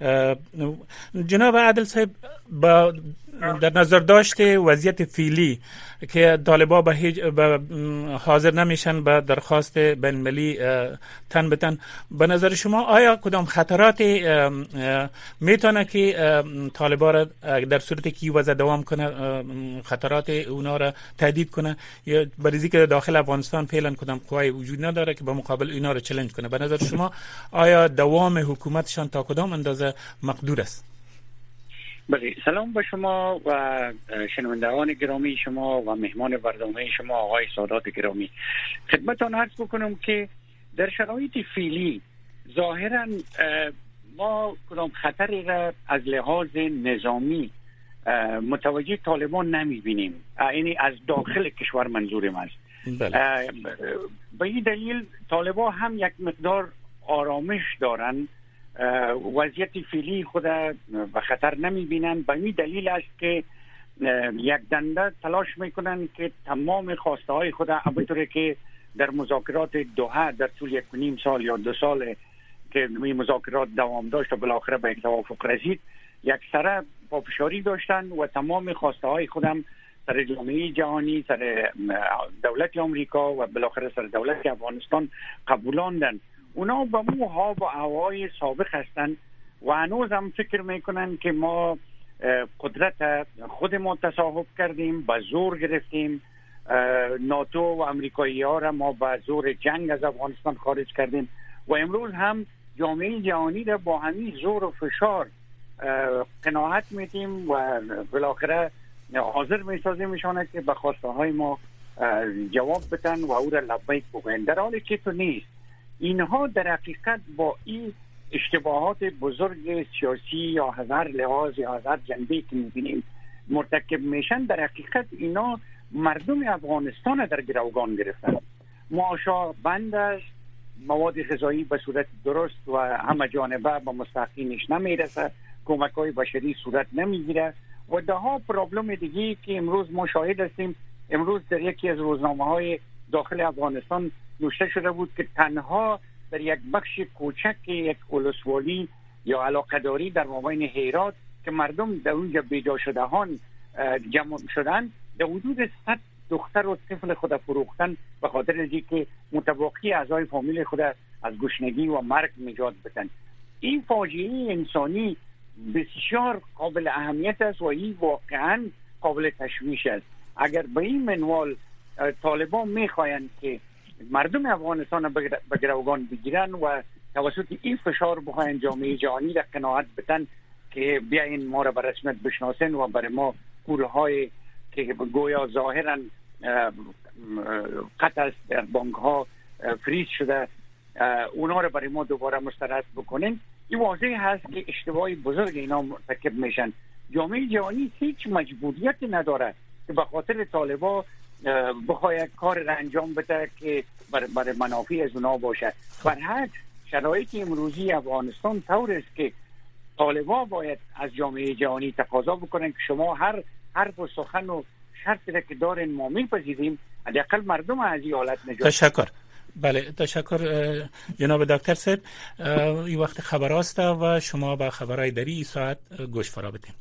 جناب عدل صاحب، با در نظر داشته وضعیت فعلی که طالبان به حاضر نمیشن به درخواست بین المللی تن به تن، به نظر شما آیا کدام خطرات میتونه که طالبان را در صورتی که وضع دوام کنه خطرات اونا را تهدید کنه، یا بریزی که داخل افغانستان فعلا کدام قوای وجود نداره که به مقابل اینا را چالش کنه؟ به نظر شما آیا دوام حکومتشان تا کدام اندازه مقدور است؟ بله، سلام به شما و شنوندگان گرامی شما و مهمان برنامه شما آقای سادات گرامی. خدمتتان عرض بکنم که در شرایط فعلی ظاهرا ما کدام خطری را از لحاظ نظامی متوجه طالبان نمیبینیم، یعنی از داخل کشور منظورم است. به این دلیل طالبان هم یک مقدار آرامش دارن، وضعیت فعلی خود به خطر نمی بینن. به این دلیل است که یک دنده تلاش میکنن که تمام خواسته های خود، همونطوری که در مذاکرات دوحه در طول 1.5 سال یا 2 سال که این مذاکرات دوام داشت و بالاخره به یک توافق رسید، یک سره پافشاری داشتن و تمام خواسته های خودم سر جامعه جهانی، سر دولت آمریکا و بالاخره سر دولت افغانستان قبولاندن. اونا با مو ها و هوای سابق هستن و هنوز هم فکر میکنن که ما قدرت خود ما تصاحب کردیم، با زور گرفتیم، ناتو و امریکایی ها را ما با زور جنگ از افغانستان خارج کردیم و امروز هم جامعه جهانی را با همین زور و فشار قناعت میدیم و بالاخره حاضر میسازیمشان که به خواسته های ما جواب بدن و او را لبیک بگوین، در حالی که تو نیست. اینها در حقیقت با این اشتباهات بزرگ سیاسی یا هزار لحاظ یا هزار جنبه که می‌بینیم مرتکب میشن، در حقیقت اینا مردم افغانستان در گروگان گرفتن. معاشا بند است، مواد غذایی به صورت درست و همه جانبه به مستحقینش نمیرسه، کمک‌های بشری صورت نمیگیره و ده ها پرابلم دیگه که امروز ما شاهد هستیم. امروز در یکی از روزنامه‌های داخل افغانستان نوشته شده بود که تنها در یک بخش کوچک یک ولسوالی یا علاقه‌داری در مابین هرات که مردم در اونجا بیجا شدهان جمع شدن، در حدود 100 دختر و طفل خود فروختن به خاطر اینکه متوقی اعضای فامیل خود از گشنگی و مرگ نجات بدن. این فاجعه انسانی بسیار قابل اهمیت است و این واقعا قابل تشویش است. اگر به این منوال طالبان میخواین که مردم افغانستان به گروگان بگیرن و توسط این فشار بخواین جامعه جهانی را قناعت بدن که بیاین ما را به رسمیت بشناسن و برای ما پولهای که گویا ظاهرا قطع است در بانک ها فریز شده اونا را برای ما دوباره مسترد بکنن، این واضح هست که اشتباهی بزرگ اینا مرتکب میشن. جامعه جهانی هیچ مجبوریت نداره که به خاطر طالبا بخواد کار را انجام بده که برای منافع از اونا باشه. برعکس شرایط امروزی افغانستان طور است که طالبا باید از جامعه جهانی تقاضا بکنن که شما هر حرف و سخن و شرطی را که دارین ما میپذیریم، حداقل مردم از این حالت نجات. تشکر. بله تشکر جناب دکتر صاحب. این وقت خبر است و شما به خبرهای در این ساعت گوش فرا بدین.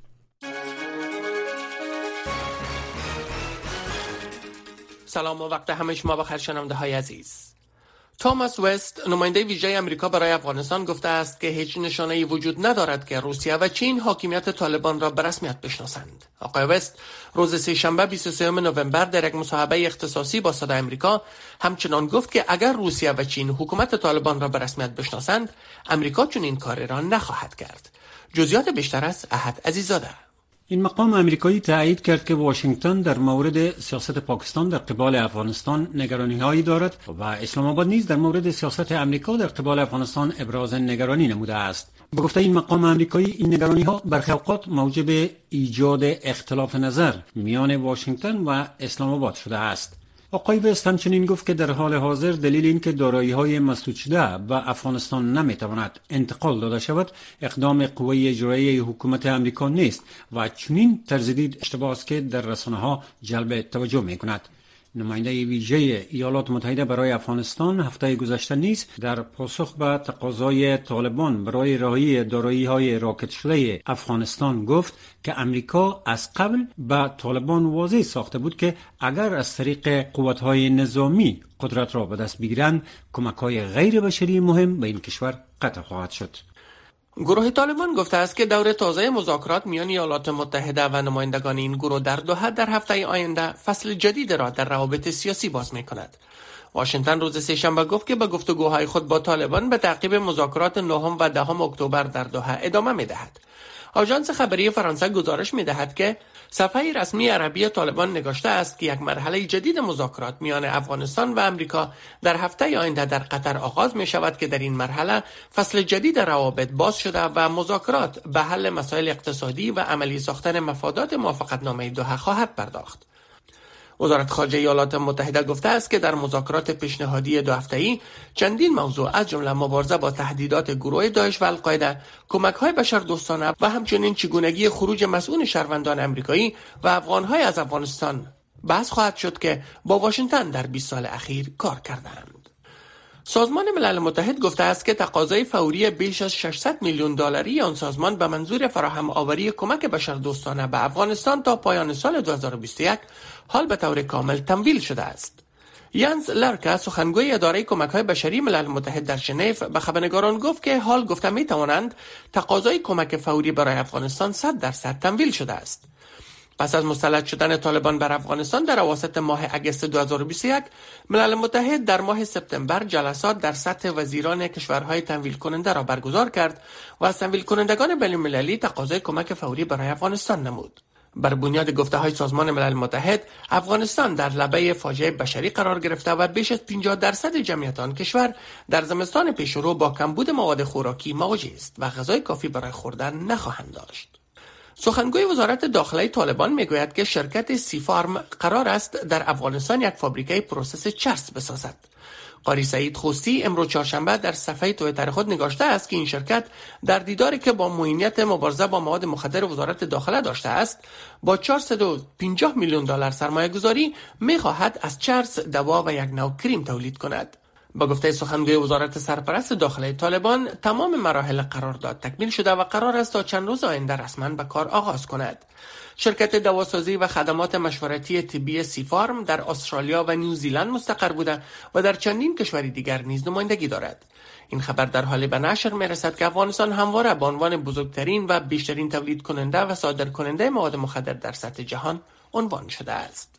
سلام و وقت همه شما بخیر شنونده های عزیز. توماس وست نماینده ویژه امریکا برای افغانستان گفته است که هیچ نشانه‌ای وجود ندارد که روسیه و چین حاکمیت طالبان را به رسمیت بشناسند. آقای وست روز سه‌شنبه 23 نوامبر در یک مصاحبه اختصاصی با صدای آمریکا همچنان گفت که اگر روسیه و چین حکومت طالبان را به رسمیت بشناسند، امریکا چنین کاری را نخواهد کرد. جزئیات بیشتر از احد عزیزاده. این مقام امریکایی تایید کرد که واشنگتن در مورد سیاست پاکستان در قبال افغانستان نگرانی‌هایی دارد و اسلام آباد نیز در مورد سیاست امریکا در قبال افغانستان ابراز نگرانی نموده است. به گفته این مقام امریکایی، این نگرانی‌ها برخی اوقات موجب ایجاد اختلاف نظر میان واشنگتن و اسلام آباد شده است. آقای وست همچنین گفت که در حال حاضر دلیل این که دارایی‌های مسدود شده به افغانستان نمی‌تواند انتقال داده شود اقدام قوه اجرایی حکومت امریکا نیست و چنین طرز دید اشتباه است که در رسانه‌ها جلب توجه می‌کند. نماینده ویژه ایالات متحده برای افغانستان هفته گذشته نیز در پاسخ به تقاضای طالبان برای رهایی دارایی‌های راکد شده افغانستان گفت که امریکا از قبل به طالبان واضح ساخته بود که اگر از طریق قوت‌های نظامی قدرت را به دست بگیرند، کمک‌های غیر بشری مهم به این کشور قطع خواهد شد. گروه طالبان گفته است که دور تازه مذاکرات میان ایالات متحده و نمایندگان این گروه در دوحه در هفته آینده فصل جدید را در روابط سیاسی باز می‌کند. واشنگتن روز سه‌شنبه گفت که به گفتگوهای خود با طالبان به تعقیب مذاکرات 9 و 10 اکتبر در دوحه ادامه می‌دهد. آژانس خبری فرانسه گزارش می‌دهد که صفحه رسمی عربی طالبان نگاشته است که یک مرحله جدید مذاکرات میان افغانستان و امریکا در هفته آینده در قطر آغاز می شود که در این مرحله فصل جدید روابط باز شده و مذاکرات به حل مسائل اقتصادی و عملی ساختن مفادات موافقتنامه دوحه خواهد پرداخت. وزارت خارجه ایالات متحده گفته است که در مذاکرات پیشنهادی 2 هفته‌ای چندین موضوع از جمله مبارزه با تهدیدات گروه داعش و القاعده، کمک‌های بشردوستانه و همچنین چگونگی خروج مسئول شهروندان آمریکایی و افغان‌های از افغانستان بحث خواهد شد که با واشنگتن در 20 سال اخیر کار کردند. سازمان ملل متحد گفته است که تقاضای فوری بیش از 600 میلیون دلاری آن سازمان به منظور فراهم آوری کمک بشردوستانه به افغانستان تا پایان سال 2021 حال به طور کامل تمویل شده است. یانس لارکا سخنگوی اداره کمک‌های بشری ملل متحد در ژنو به خبرنگاران گفت که حال گفته می‌توانند تقاضای کمک فوری برای افغانستان 100% تمویل شده است. پس از مسلط شدن طالبان بر افغانستان در اواسط ماه اگست 2021، ملل متحد در ماه سپتامبر جلسات در سطح وزیران کشورهای تمویل کننده را برگزار کرد و از تمویل کنندگان بین‌المللی تقاضای کمک فوری برای افغانستان نمود. بر بنیاد گفته‌های سازمان ملل متحد، افغانستان در لبه فاجعه بشری قرار گرفته و بیش از 50% جمعیت آن کشور در زمستان پیشرو با کمبود مواد خوراکی مواجه است و غذای کافی برای خوردن نخواهند داشت. سخنگوی وزارت داخلی طالبان میگوید که شرکت سیفارم قرار است در افغانستان یک فابریکه پروسس چرس بسازد. قاری سعید خوستی امروز چهارشنبه در صفحه توییتر خود نگاشته است که این شرکت در دیداری که با معینیت مبارزه با مواد مخدر وزارت داخله داشته است، با 450 میلیون دلار سرمایه گذاری می‌خواهد از چرس دوا و یک نوع کریم تولید کند. با گفته سخنگوی وزارت سرپرست داخلی طالبان، تمام مراحل قرارداد تکمیل شده و قرار است تا چند روز آینده رسما به کار آغاز کند. شرکت دواسازی و خدمات مشورتی طبی سیفارم در استرالیا و نیوزیلند مستقر بوده و در چندین کشور دیگر نیز نمایندگی دارد. این خبر در حالی به نشر میرسد که افغانستان همواره به عنوان بزرگترین و بیشترین تولید کننده و صادر کننده مواد مخدر در سطح جهان عنوان شده است.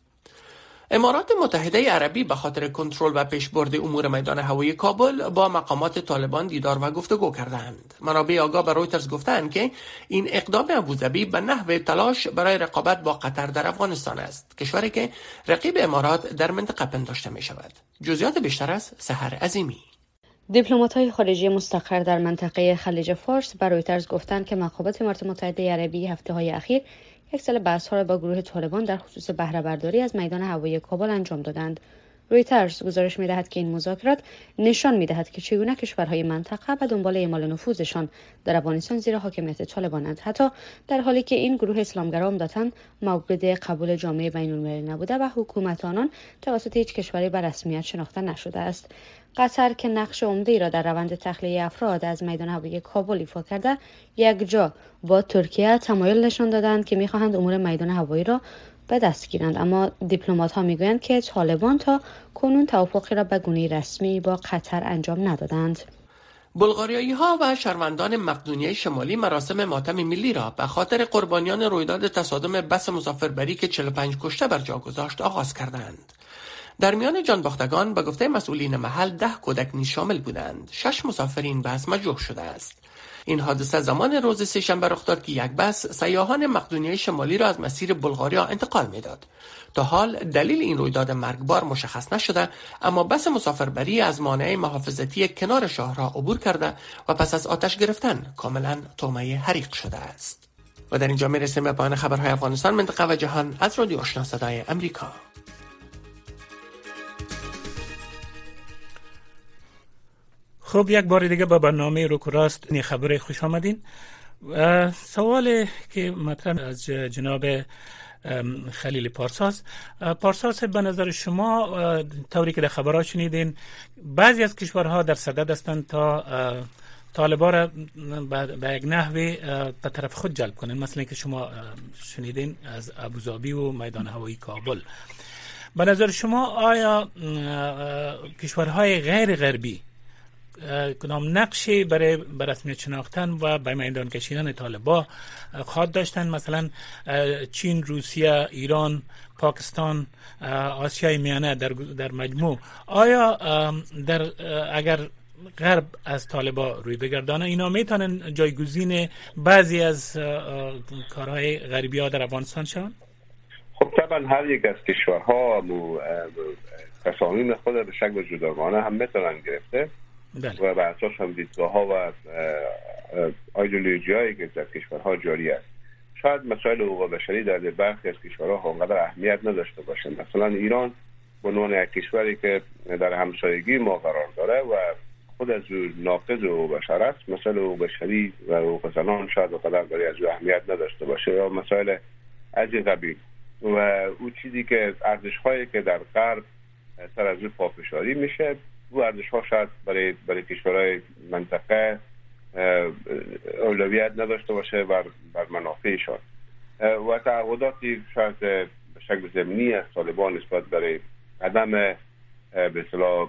امارات متحده عربی به خاطر کنترل و پیشبرد امور میدان هوایی کابل با مقامات طالبان دیدار و گفتگو کردند. منابع آگاه به رویترز گفتند که این اقدام ابوظبی به نحو تلاش برای رقابت با قطر در افغانستان است، کشوری که رقیب امارات در منطقه پنداشته می شود. جزئیات بیشتر از سحر عظیمی. دیپلمات‌های خارجی مستقر در منطقه خلیج فارس به رویترز گفتند که مقامات امارات متحده عربی هفته‌های اخیر یک سری بحث‌ها را با گروه طالبان در خصوص بهره برداری از میدان هوایی کابل انجام دادند. رویترز گزارش می‌دهد که این مذاکرات نشان می‌دهد که چگونه کشورهای منطقه به دنبال اعمال نفوذشان در افغانستان زیر حاکمیت طالبانند، حتی در حالی که این گروه اسلامگرا عمدتاً مورد قبول جامعه بین‌المللی نبوده و حکومت آنان توسط هیچ کشوری به رسمیت شناخته نشده است. قطر که نقش عمده‌ای را در روند تخلیه افراد از میدان هوایی کابل ایفا کرده، یک جا با ترکیه تمایل نشان دادند که می‌خواهند امور میدان هوایی را به دست گیرند، اما دیپلمات‌ها میگویند که طالبان تا کنون توافقی را به گونه رسمی با قطر انجام ندادند. بلغاریایی‌ها و شهروندان مقدونیه شمالی مراسم ماتم ملی را به خاطر قربانیان رویداد تصادم بس مسافربری که 45 کشته بر جا گذاشت آغاز کردند. در میان جانباختگان به گفته مسئولین محل 10 کودک نیز شامل بودند. 6 مسافرین بس مجروح شده است. این حادثه زمان روز سه‌شنبه رخ داد که یک بس سیاحان مقدونیه شمالی را از مسیر بلغاریا انتقال می‌داد. تا حال دلیل این رویداد مرگبار مشخص نشده، اما بس مسافربری از مانع محافظتی کنار شاهراه عبور کرده و پس از آتش گرفتن کاملا طعمه حریق شده است. و در اینجا میرسیم به پایان خبرهای افغانستان، منطقه و جهان از رادیو آشنا صدای امریکا. خب یک بار دیگه به برنامه روک و راست خبر خوش آمدین. سوال که مطرح از جناب خلیل پارساس به نظر شما طوری که در خبرها شنیدین بعضی از کشورها در صدد هستند تا طالبان را به یک نحوی به طرف خود جلب کنند، مثلا که شما شنیدین از ابوظبی و میدان هوایی کابل. به نظر شما آیا کشورهای غیر غربی کدام نقشی برای رسمیت شناختن و به میدان کشیدن طالبان خواهد داشتن؟ مثلا چین، روسیه، ایران، پاکستان، آسیای میانه در مجموع. آیا اگر غرب از طالبان روی بگردانه اینا میتونن جایگزین بعضی از کارهای غربی ها در افغانستان شون؟ خب طبعا هر یک از کشورها تصامیم خود به شکل جداگانه هم میتونن گرفته و بر اساس هم دیدگاه‌ها و ایدئولوژی‌هایی که در کشورها جاری است. شاید مسائل حقوق بشری در برخی از کشورها اونقدر اهمیت نداشته باشه. مثلا ایران به عنوان یک کشوری که در همسایگی ما قرار داره و خود از او ناقض حقوق بشر است، مسائل حقوق بشری و حقوق زنان شاید اونقدر برای از او اهمیت نداشته باشه یا مسائل از این قبیل. و اون چیزی که ارزش‌هایی که در غرب سر از او پافشاری میشه، و ارزش‌ها شاید برای کشورهای منطقه اولویت نداشته باشه بر منافعشان و تعهداتی شاید به شکل ضمنی از طالبان نسبت برای عدم به اصطلاح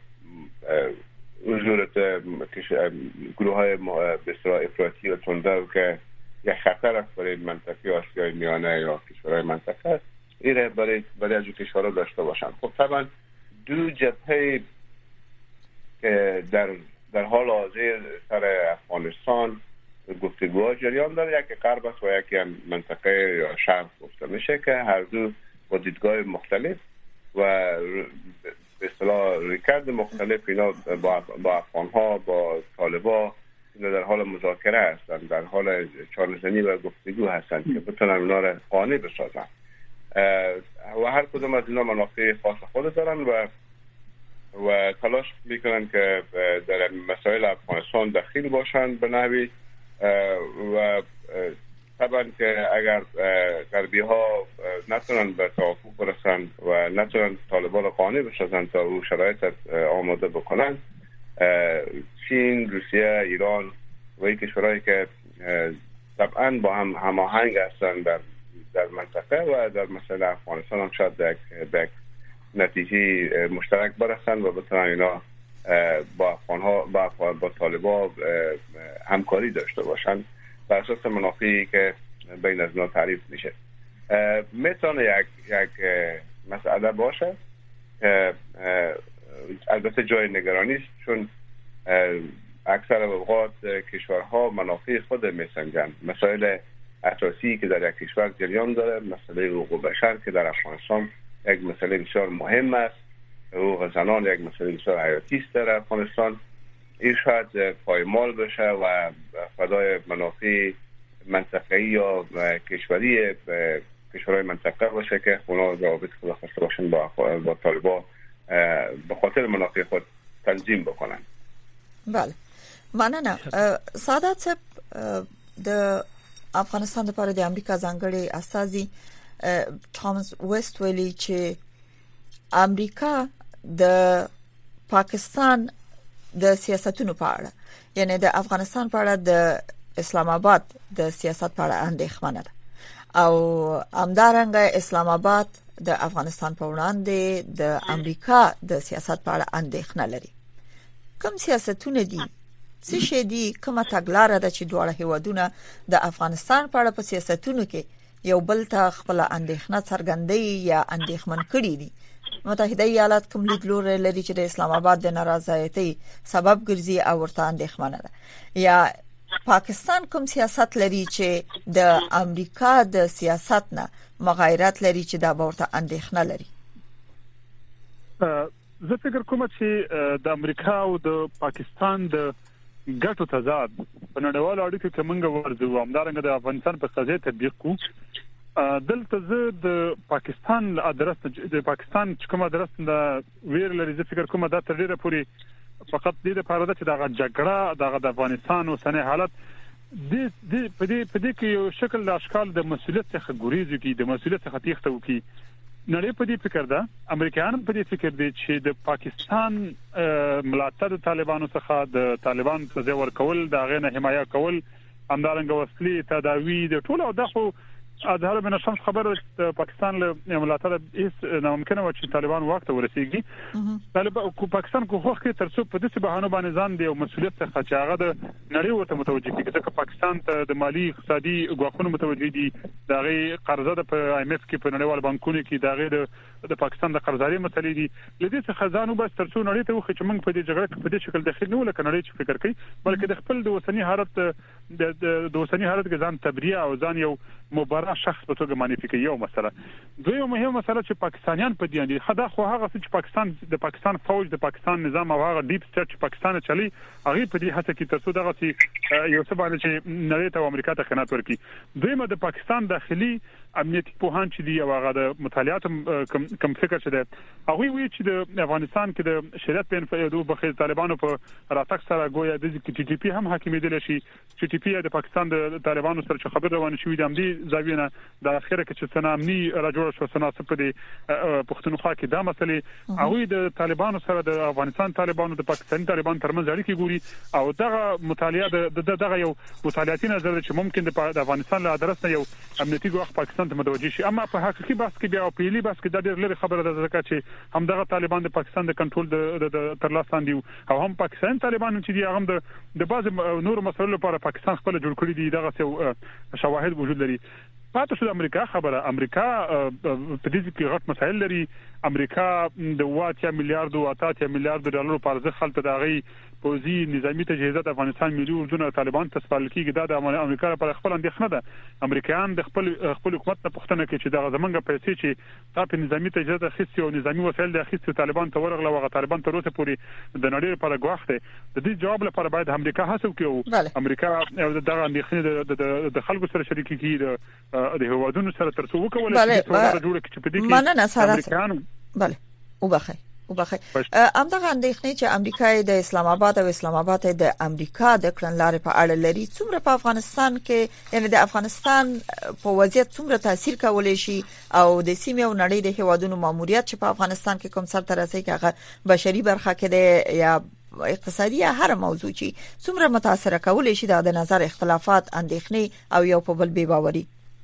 حضور گروه‌های به اصطلاح افراطی و تندرو که یک خطر است برای منطقه آسیای میانه یا کشورهای منطقه، این برای از کشورها داشته باشند. خب طبعا دو جبهه که در حال حاضر سر افغانستان گفتگوها جریان داره، یکی غرب است و یکی هم منطقه یا شرق گفته میشه که هر دو با دیدگاه مختلف و به اصطلاح ریکارد مختلف اینا با افغان‌ها با طالبان اینا در حال مذاکره هستند، در حال چانه‌زنی و گفتگو هستند که بتونن اینا را قانع بسازن و هر کدوم از اینا منافع خاص خود دارن و تلاش میکنن که در مسائل افغانستان دخیل باشن به نحوی و طبعا که اگر غربی ها نتونن به توافق برسن و نتونن طالبان را قانع بسازن تا او شرایط آماده بکنن، چین، روسیه، ایران و این کشورهایی که طبعا با هم هماهنگ هستن در منطقه و در مسئله افغانستان هم شاید به نتیجه مشترک برسن و بتونن اینا با افغانها با طالبان همکاری داشته باشن بر اساس منافعی که بین از اینا تعریف میشه. میتونه یک مسئله باشه که البته جای نگرانی است، چون اکثر اوقات کشورها منافع خود میسنجند. مسائل اساسی که در یک کشور جریان داره، مسئله حقوق بشر که در افغانستان یک مسئله بسیار مهم است، حقوق زنان یک مسئله بسیار حیاتی است در افغانستان، این شاید پایمال بشه و فدای منافع منطقه‌ای یا کشوری کشورهای منطقه باشه که اونا روابط خود خسته باشن با طالبان به خاطر منافع خود تنظیم بکنن. بله، مننه. سعادت صاحب، د افغانستان لپاره د امریکا ځانګړي استازي ټامز ویسټ ویلي چې امریکا د پاکستان د سیاستونو په اړه، یعنی د افغانستان په اړه د اسلام آباد د سیاست په اړه اندېښمنه ده او همدارنګه اسلام آباد د افغانستان په وړاندې د امریکا د سیاست په اړه اندېښنه لري. کوم سیاستونه دي، څه شي دي، کومه تګلاره ده چې دواړه هیوادونه د افغانستان په اړه په سیاستونو کې یو بل ته خپل اندېښنه څرګندوي یا اندېښمن کړي دي؟ متحده ایالات کوم لیدلوري لري چې د اسلام آباد د نارضایتۍ سبب ګرځي او ورته اندېښمنه ده، یا پاکستان کوم سیاست لري چې د امریکا د سیاست نه مغایرت لري چې دا ورته اندېښنه لري؟ زه فکر کوم چې د امریکا او د پاکستان د ګټو تضاد په نړیوالو اړیکو کې موږ ورزو همدارنګه د افغانستان په قضیه تطبیق کو. دلته زه د پاکستان ادرس د پاکستان کوم ادرس د ویر لري، زه فکر کوم دا تر ډیره پوري فقط د دې لپاره چې دا جګړه د افغانستان اوسنۍ حالت د په دې کې یو شکل د اشکال د مسؤلیت څخه ګریزي کی، د مسؤلیت څخه تېښته وکي. نړۍ په دې فکر ده، امریکایان په دې فکر دي چې د پاکستان ملاتړ د طالبانو څخه د طالبان په ځای ورکول، د هغه نه حمایه کول، همدارنګه وسلې تداوی د ټولو دغه اظهار بن شمس خبره د پاکستان له ملاتړ هیڅ ناممکنه و چې طالبان وخت ورسیږي. طالبان کو پاکستان کو خوخ کې ترڅو په دې بهانه باندې ځان دی او مسؤلیت څخه چې هغه د نړۍ ورته متوجه کیږي، ځکه پاکستان ته د مالی اقتصادي ګواښونو متوجه دي، دغه قرضه د IMF کې په نړیوال بانکونو کې دغه د پاکستان د قرضداري مسلې دي. لدې څخه ځانو بس ترڅو نړۍ ته وخت چې موږ په دې جګړه کې په دې شکل داخل نه ولکه نړۍ چې فکر کوي، بلکې د خپل د اوسنی حالت د اوسنی حالت کې ځان تبرئه او ځان یو مبارز شخص په توګه مانیفي کوي. یو مسله دوی مهمه مسله چې پاکستانیان په دې اندي خدا خو هغه چې پاکستان فوج د پاکستان نظام او هغه ډیپ سټیټ چې پاکستان چلی هغه په دې هڅه کې ترڅو دغه یو څه باندې چې نړۍ ته او امریکا ته خیانت ورکړي. دوی د پاکستان داخلي امنیتي پوهان چې دی او هغه د مطالعات کم فکر شه ده، هغه وی چې د افغانستان کې د شریعت په انفرادو بخیر طالبانو په راتګ سره گویا د TTP هم حاکمیدل شي. TTP د پاکستان د طالبانو سره خبر روان شوې د امنیتي زاویه د اخره کې چې سنامني راجوړ شو سناسب په پښتونخوا کې دا مسلې هغه د طالبانو سره د افغانستان طالبانو د پاکستان طالبان ترمنځ اړیکې ګوري او دغه مطالعه دغه یو مطالعاتي نظر چې ممکن د افغانستان له ادرس نه یو امنیتي ګواښ پاکستان ته متوجه شي. اما په حقیقي بحث کې بیا په پیلي بحث کې د ډېر لري خبره ده ځکه چې همدغه طالبان د پاکستان د کنټرول د تر لاس لاندې او هم پاکستان طالبان چې دی هغه د بعض نور مسایلو لپاره پاکستان خپل جوړ کړی دي، دغه شواهد وجود لري. پاتې شو د امریکا خبره، امریکا په دې کې غټ مسایل لري. امریکا د 8 میلیارډ ډالر په ارزښت خلته دغه پوزي نظامی تجهیزات افغانستان ملي اردو طالبان ته سپارل کیږي دا د امریکا لپاره خپل اندېښنه ده. امریکایان د خپل حکومت ته پوښتنه کوي چې دا زمونږ پیسې چې تاسو نظامی تجهیزات اخیستي او نظامی وسایل د اخیستي طالبان ته ورغله او طالبان تر اوسه پورې د نړۍ لپاره ګواښ دي. د دې جواب لپاره باید امریکا هڅه وکړي. امریکا د اندېښنې د خلکو سره شریک کیږي د هوادونو سره ترڅو وکولای شي چې جوړه کړي په دې کې امریکایان. بله وبخښه امدغه اندېښنې چې امریکا د اسلام آباد او اسلام آباد د امریکا د کړنلارې په اړه لري څومره په افغانستان کې یعنی د افغانستان په وضعیت څومره تاثیر کولای شي او د سیمې او نړۍ د هیوادونو ماموریت چې په افغانستان کې کوم سر ته رسي کېږي بشري برخه کې د یا اقتصادي یا هر موضوع چې څومره متاثر کولای شي د نظر اختلافات اندېښنې او یو په بل بې باوري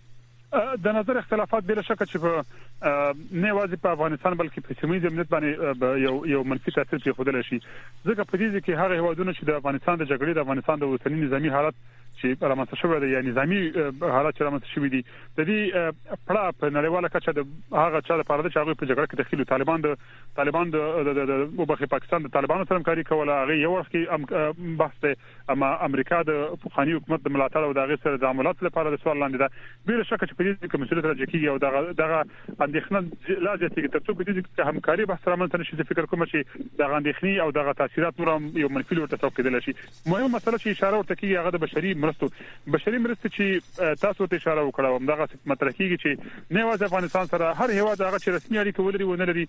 د نظر اختلافات بلا شک چې نه واځي په افغانستان بلکې په سیمه امنیت باندې یو منفي تاثیر په خوده لشي. ځکه په دې کې هغه هیوادونه چې د افغانستان د جګړې د افغانستان د وطني نظامی حالت چې رامنځته شوی دی یا نظامی حالت چې رامنځته شوی دی د دې پړه په نړیواله کچه د هغه چا لپاره چې هغه په جګړه کې دخیل طالبان د وبخي پاکستان د طالبانو سره همکاري کوله. هغه یو وخت کې بحث ده اما امریکا د فخانی حکومت د ملاتړ او د هغه سره د عملیات لپاره د سوال لاندې ده. بلا شک چې په دې کې مسؤلیت راځي او دغه اندېښنه لا زیاتې ترڅو په دې کې همکاري بحث رامنځته نشي. فکر کوم چې دغه اندېښنې او دغه تاثیرات نور یو منفي ورته توقیدل شي. مهمه مسله چې اشاره ورته کوي هغه د بشري مرستو چې تاسو ته اشاره وکړم دغه مطرح کیږي چې نه واځي افغانستان سره هر هیواد هغه چې رسمي اړیکې ولري و نه لري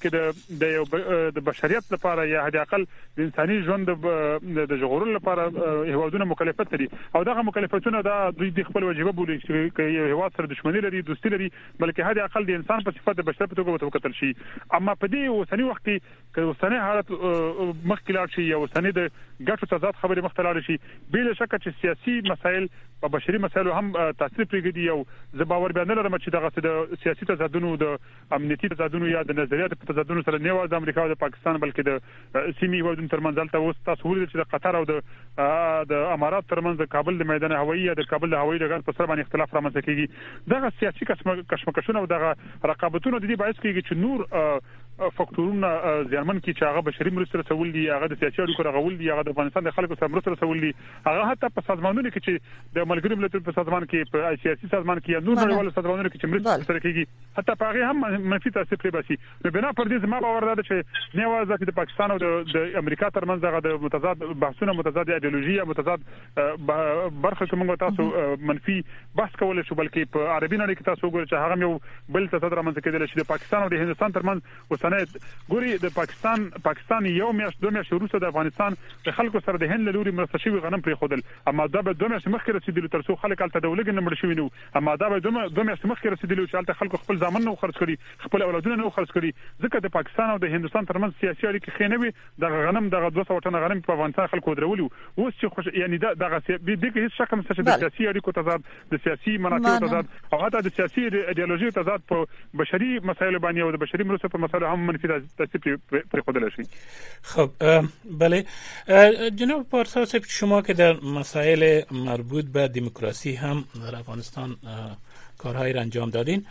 بلکې د بشریت لپاره یا حد اقل د انساني ژوند د ژغورلو لپاره هیوادونه مکلفیت لري او دغه مکلفیتونه د دوی د خپل واجب بولي چې یو هیواد سره دښمنی لري دوستي لري بلکې حد اقل د انسان په صفت د بشر په توګه وکتل شي. اما په دې اوسنی وخت کې اوسنی حالت مخکې لاړ شي یا اوسنی د ګټو تضاد خبرې مخ ته لاړ شي بل شک چې سیاسي مسایل په بشري مسایلو هم تاثیر پرېږدي او زه باور بیان لرم چې دغه د سیاسي تضادونو د امنیتي تضادونو یا د نظریاتو په تضادونو سره نه واځي امریکا او د پاکستان بلکې د سیمې هیوادونو ترمنځ دلته اوس تاسو ولید چې د قطر او د امارات ترمنځ د کابل د میدان هوایی یا د کابل د هوایی ډګر په سر باندې اختلاف رامنځته کیږي. دغه سیاسي کشمکشونه او دغه رقابتونه د دې باعث کیږي چې نور فاکتورونه ځانمن کی چې هغه بشري مرسته رسول دي هغه د سیاسي اړیکو رغول دي هغه د افغانستان د خلکو سره مرسته رسول دي هغه حتی په سازمانونو کې چې د ملګرو ملتونو په سازمان کې په سیاسي سازمان کې یا نور نړیوالو سازمانونو کې چې مرسته سره کیږي حتی په هغه هم منفي تاثیر پرې باسي. نو بنا پر دې زما باور ده چې نه واځي د پاکستان او د امریکا ترمنځ دغه د متضاد بحثونه متضاد ایدئولوژي یا متضاد برخه کومه تاسو منفي بحث کول شو بلکې په عربي نړۍ کې تاسو وګورئ چې هغه یو بل تصادر رامنځته کېدل چې د پاکستان او د هندستان ترمنځ وسنه ګوري د پاکستان یو میاشت دوه میاشتې وروسته د افغانستان د خلکو سره د هند لوري مرسته شوی غنم پرې خودل اما دا به دوه میاشتې مخکې رسیدلی ترڅو خلک الته د ولګ نه مړ شوی نو اما دا به دوه میاشتې مخکې رسیدلی چې الته خلکو خپل ځامن نو خرڅ کړي خپل اولادونه نو خرڅ کړي ځکه د پاکستان او د هندستان ترمنځ سیاسي اړیکې خېنوي د غنم دغه 200 ټنه غنم په افغانستان خلکو درولو اوس چې یعنی دغه د هیڅ شک هم څه د سیاسي اړیکو تضاد د سیاسي منافعو تضاد او حتی د سیاسي ایدئولوژي تضاد په بشري مسایلو باندې او د بشري مرستو په مسایلو هم منفي تاثیر پر خودل شي. خب بله جناب پارسا صاحب شما که در مسائل مربوط به دموکراسی هم در افغانستان کارهایی را انجام دادین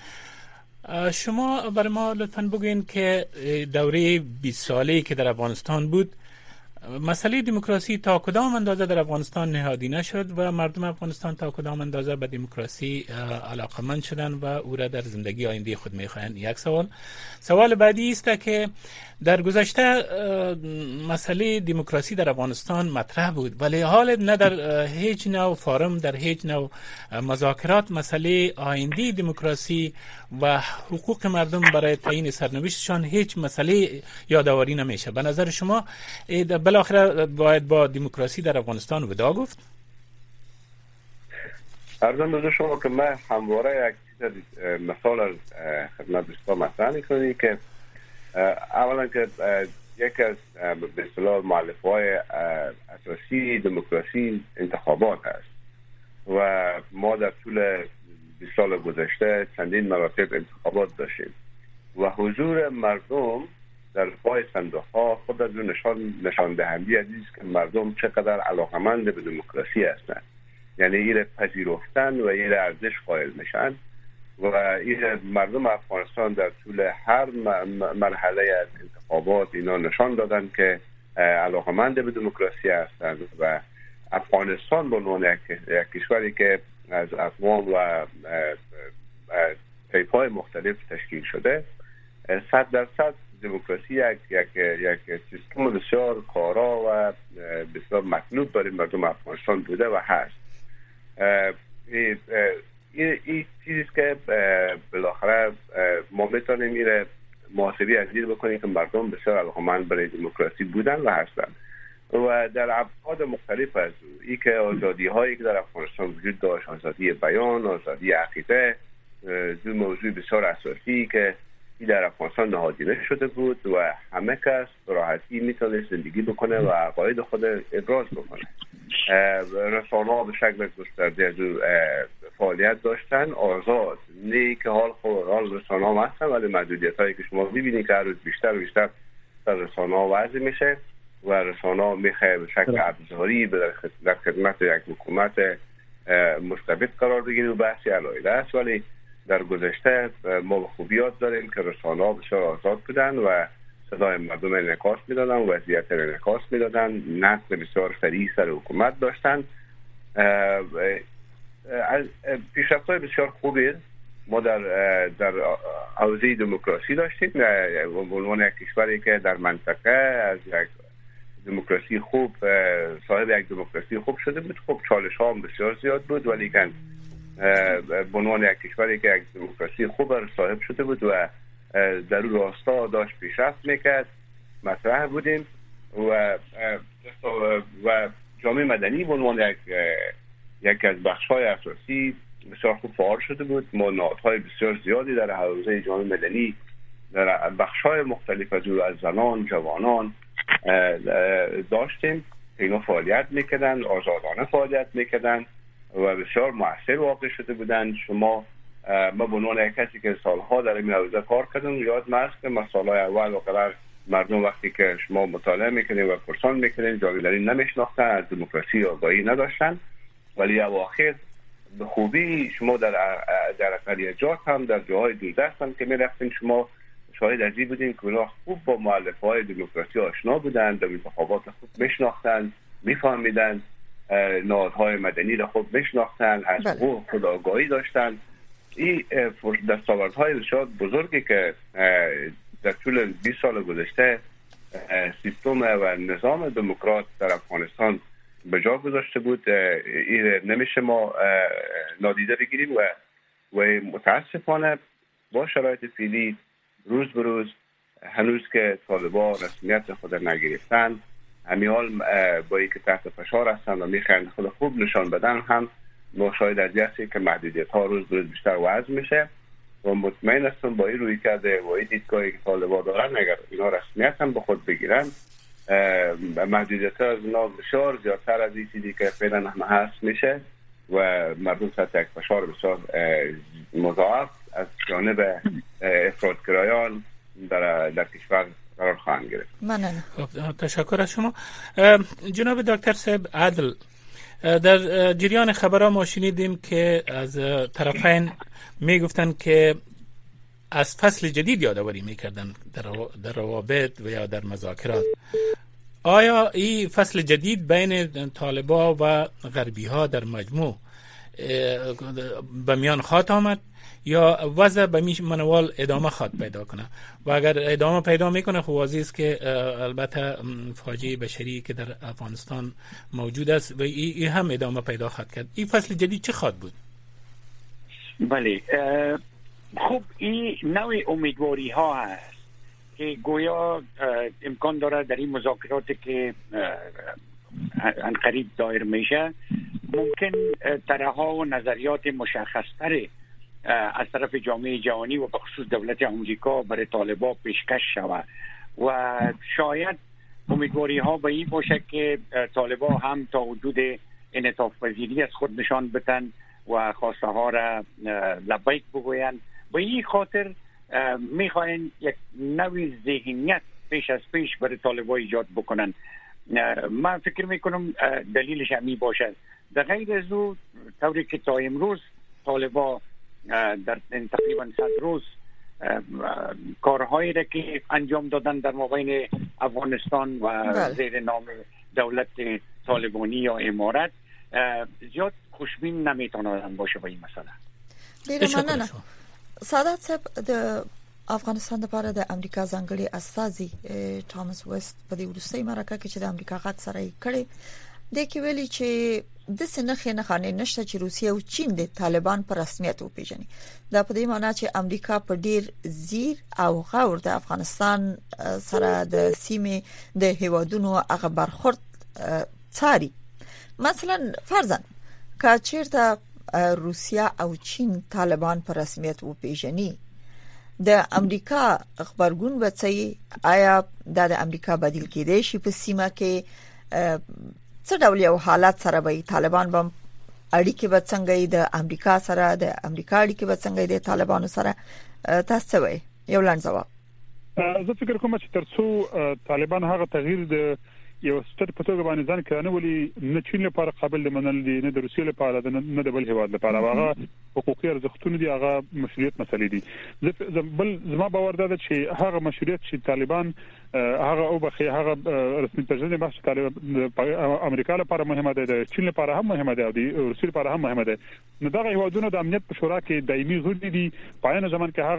شما برای ما لطفاً بگوین که دوره 20 ساله‌ای که در افغانستان بود مسئله دموکراسی تا کدام اندازه در افغانستان نهادینه شد و مردم افغانستان تا کدام اندازه به دموکراسی علاقمند شدن و او را در زندگی آینده خود می‌خواهند. یک سوال بعدی است که در گذشته مسئله دموکراسی در افغانستان مطرح بود ولی حال نه در هیچ نوع فارم در هیچ نوع مذاکرات مسئله آینده دموکراسی و حقوق مردم برای تعیین سرنوشتشان هیچ مسئله یادآوری نمیشه. به نظر شما بالاخره باید با دموکراسی در افغانستان وداع گفت؟ ارزم به شما که من همواره یک مثال از خدمت دوستان مطرح می‌کنم که اولا که یکی از به اصطلاح مؤلفه‌های اساسی دموکراسی انتخابات است و ما در طول 20 سال گذشته چندین مراتب انتخابات داشتیم و حضور مردم در پای صندوق‌ها خود از نشان دهنده است که مردم چقدر علاقمند به دموکراسی هستند. یعنی این پذیرفتن و این ارزش قائل میشن و این مردم افغانستان در طول هر مرحله از انتخابات اینا نشان دادن که علاقمند به دموکراسی هستند و افغانستان به عنوان یک کشوری که از اقوام و طیف‌های مختلف تشکیل شده 100% دموکراسی یک سیستم بسیار کارا و بسیار مطلوب برای مردم افغانستان بوده و هست. این چیزی که بالاخره ما میتونیم میره محاسبه از دید بکنیم که مردم بسیار علاقمند برای دموکراسی بودن و هستند و در ابعاد مختلف از این که آزادی هایی که در افغانستان وجود داشت، آزادی بیان، آزادی عقیده، دو موضوع بسیار اساسی که در افغانستان نهادینه شده بود و همه کس راحتی میتونه زندگی بکنه و عقاید خود ابراز بکنه. رسانه ها به شکل گسترده از فعالیت داشتن آزاد، نه که حال رسانه ها هستن ولی محدودیت هایی که شما میبینید که هر روز بیشتر و بیشتر در رسانه ها وضع میشه و رسانه ها میخواه به شکل ابزاری در خدمت یک حکومت مستبد قرار بگیره و بحثی علایده است. ولی در گذشته ما به خوبی یاد داریم که رسانه ها بسیار آزاد بودن و صدای مردم انعکاس میدادن، وضعیت انعکاس میدادن، نقد بسیار سریع سر حکومت داشتن. پیشرفت‌های بسیار خوبی ما در حوزه دموکراسی داشتیم به عنوان یک کشوری که در منطقه از یک دموکراسی خوب صاحب یک دموکراسی خوب شده بود. خب چالش ها هم بسیار زیاد بود ولی که به عنوان یک کشوری که یک دموکراسی خوب صاحب شده بود و در اون راستا داشت پیشرفت میکرد مطرح بودیم و جامعه مدنی به عنوان یک از بخش‌های اساسی بسیار خوب فعال شده بود. ما نهادهای بسیار زیادی در حوزه جامعه مدنی در بخش‌های مختلف از زنان، جوانان داشتیم که اینا فعالیت میکردن، آزادانه فعالیت میکردن و بسیار مؤثر واقع شده بودن. ما به عنوان یک کسی که سالها در این حوزه کار کردم یاد هست که سالهای اول و قرار مردم وقتی که شما مطالعه میکنید و پرسان میکنید جامعه مدنی نمیشناختن، از دموکراسی آگاهی نداشتن، ولی اواخر به خوبی شما در اقلیت‌جات هم در جاهای دوردست هم که میرفتین شما شاهد از این بودین که اونا خوب با مؤلفه‌های دموکراسی آشنا بودن، در انتخابات خوب میشناختن، میفهمیدن، نهادهای مدنی را خوب میشناختن، از حقوق خود آگاهی داشتن. این دستاوردهای بسیار بزرگی که در طول 20 سال گذشته سیستم و نظام دموکرات در افغانستان به جا گذاشته بود این نمیشه ما نادیده بگیریم و متاسفانه با شرایط فعلی روز به روز هنوز که طالبان رسمیت خود نگرفتن، همیال با اینکه تحت فشار هستن و میخواین خود خوب نشان بدن هم ما شاید از هستی که محدودیت ها روز به روز بیشتر وضع میشه و مطمئن هستم با این روی کرده و این دیدگاهی که طالبان دارن اگر اینا رسمیت هم به خود بگیرن محدودیت ها از اینا بسیار زیادتر از این چیزی که فعلا هم هست میشه و مردم تحت یک فشار بسیار مضاعف از جانب افراطگرایان در کشور قرار خواهند گرفت. ممنون. تشکر از شما. جناب دکتر صاحب عادل، در جریان خبرها ما شنیدیم که از طرفین میگفتن که از فصل جدید یادآوری میکردن در روابط و یا در مذاکرات. آیا این فصل جدید بین طالبان و غربی ها در مجموع به میان خواهد آمد یا وضع به منوال ادامه خواهد پیدا کنه؟ و اگر ادامه پیدا میکنه خب واضح است که البته فاجعه بشری که در افغانستان موجود است و این هم ادامه پیدا خواهد کرد. این فصل جدید چه خواهد بود؟ بله، خب این نوع امیدواری ها هست که گویا امکان داره در این مذاکراتی که عنقریب دایر میشه ممکن طرح‌ها و نظریات مشخص‌تر از طرف جامعه جهانی و به خصوص دولت آمریکا برای طالبان پیشکش شود و شاید امیدواری ها به این باشه که طالبان هم تا حدود انعطاف پذیری از خود نشان بدن و خواسته ها را لبیک بگوین. به این خاطر میخواین یک نوع ذهنیت پیش از پیش برای طالبان ایجاد بکنن. من فکر میکنم دلیلش همی باشد. در غیر از او طوری که تا امروز طالبان در تقریبا 100 روز کارهایی را که انجام دادن در مابین افغانستان و زیر نام دولت طالبانی یا امارت زیاد خوشبین نمیتونن باشه با این مسئله. ډیره مننه. سعادت صاحب، د افغانستان لپاره د امریکا ځانګړي استازي ټامس وست په دې وروستي مرکه کې چې د امریکا غږ سره یې کړی د کې ویلي چې د سنخې نه خانه نشته چې روسیه او چین د طالبان پر رسمیت وپیژني. دا په دې معنی چې امریکا په ډیر زیر او غور د افغانستان سره د سیمې د هیوادونو هغه برخورد څاري. مثلا فرضاً که چیرته روسیه او چین طالبان پر رسمیت وپیژني، د امریکا خبرګون وڅي آیا د امریکا بدیل کېدای شي په سیمه کې څه ډول یو حالت سره به طالبان به اړیکې به څنګه د امریکا سره د امریکا اړیکې به څنګه د طالبانو سره؟ تاسو وایي یو لاند جواب. زه فکر کوم چې ترڅو طالبان هغه تغییر د یو ستر په توګه باندې ځان کړنه ولي نه چین لپاره قابل د منل دي، نه د روسیې لپاره، نه د بل هیواد لپاره. هغه حقوقي ارزښتونه دي، هغه مشروعیت مسلې دي. بل زما باور ده چې هغه مشروعیت چې طالبان هغه او بخي هغه رسمي تجربه بحث طالب امریکا لپاره مهمه ده، د چین لپاره هم مهمه ده او د روسیې لپاره هم مهمه ده. نو دغه هیوادونو د امنیت په شورا کې دایمي غړي دي. په عین ځمان کې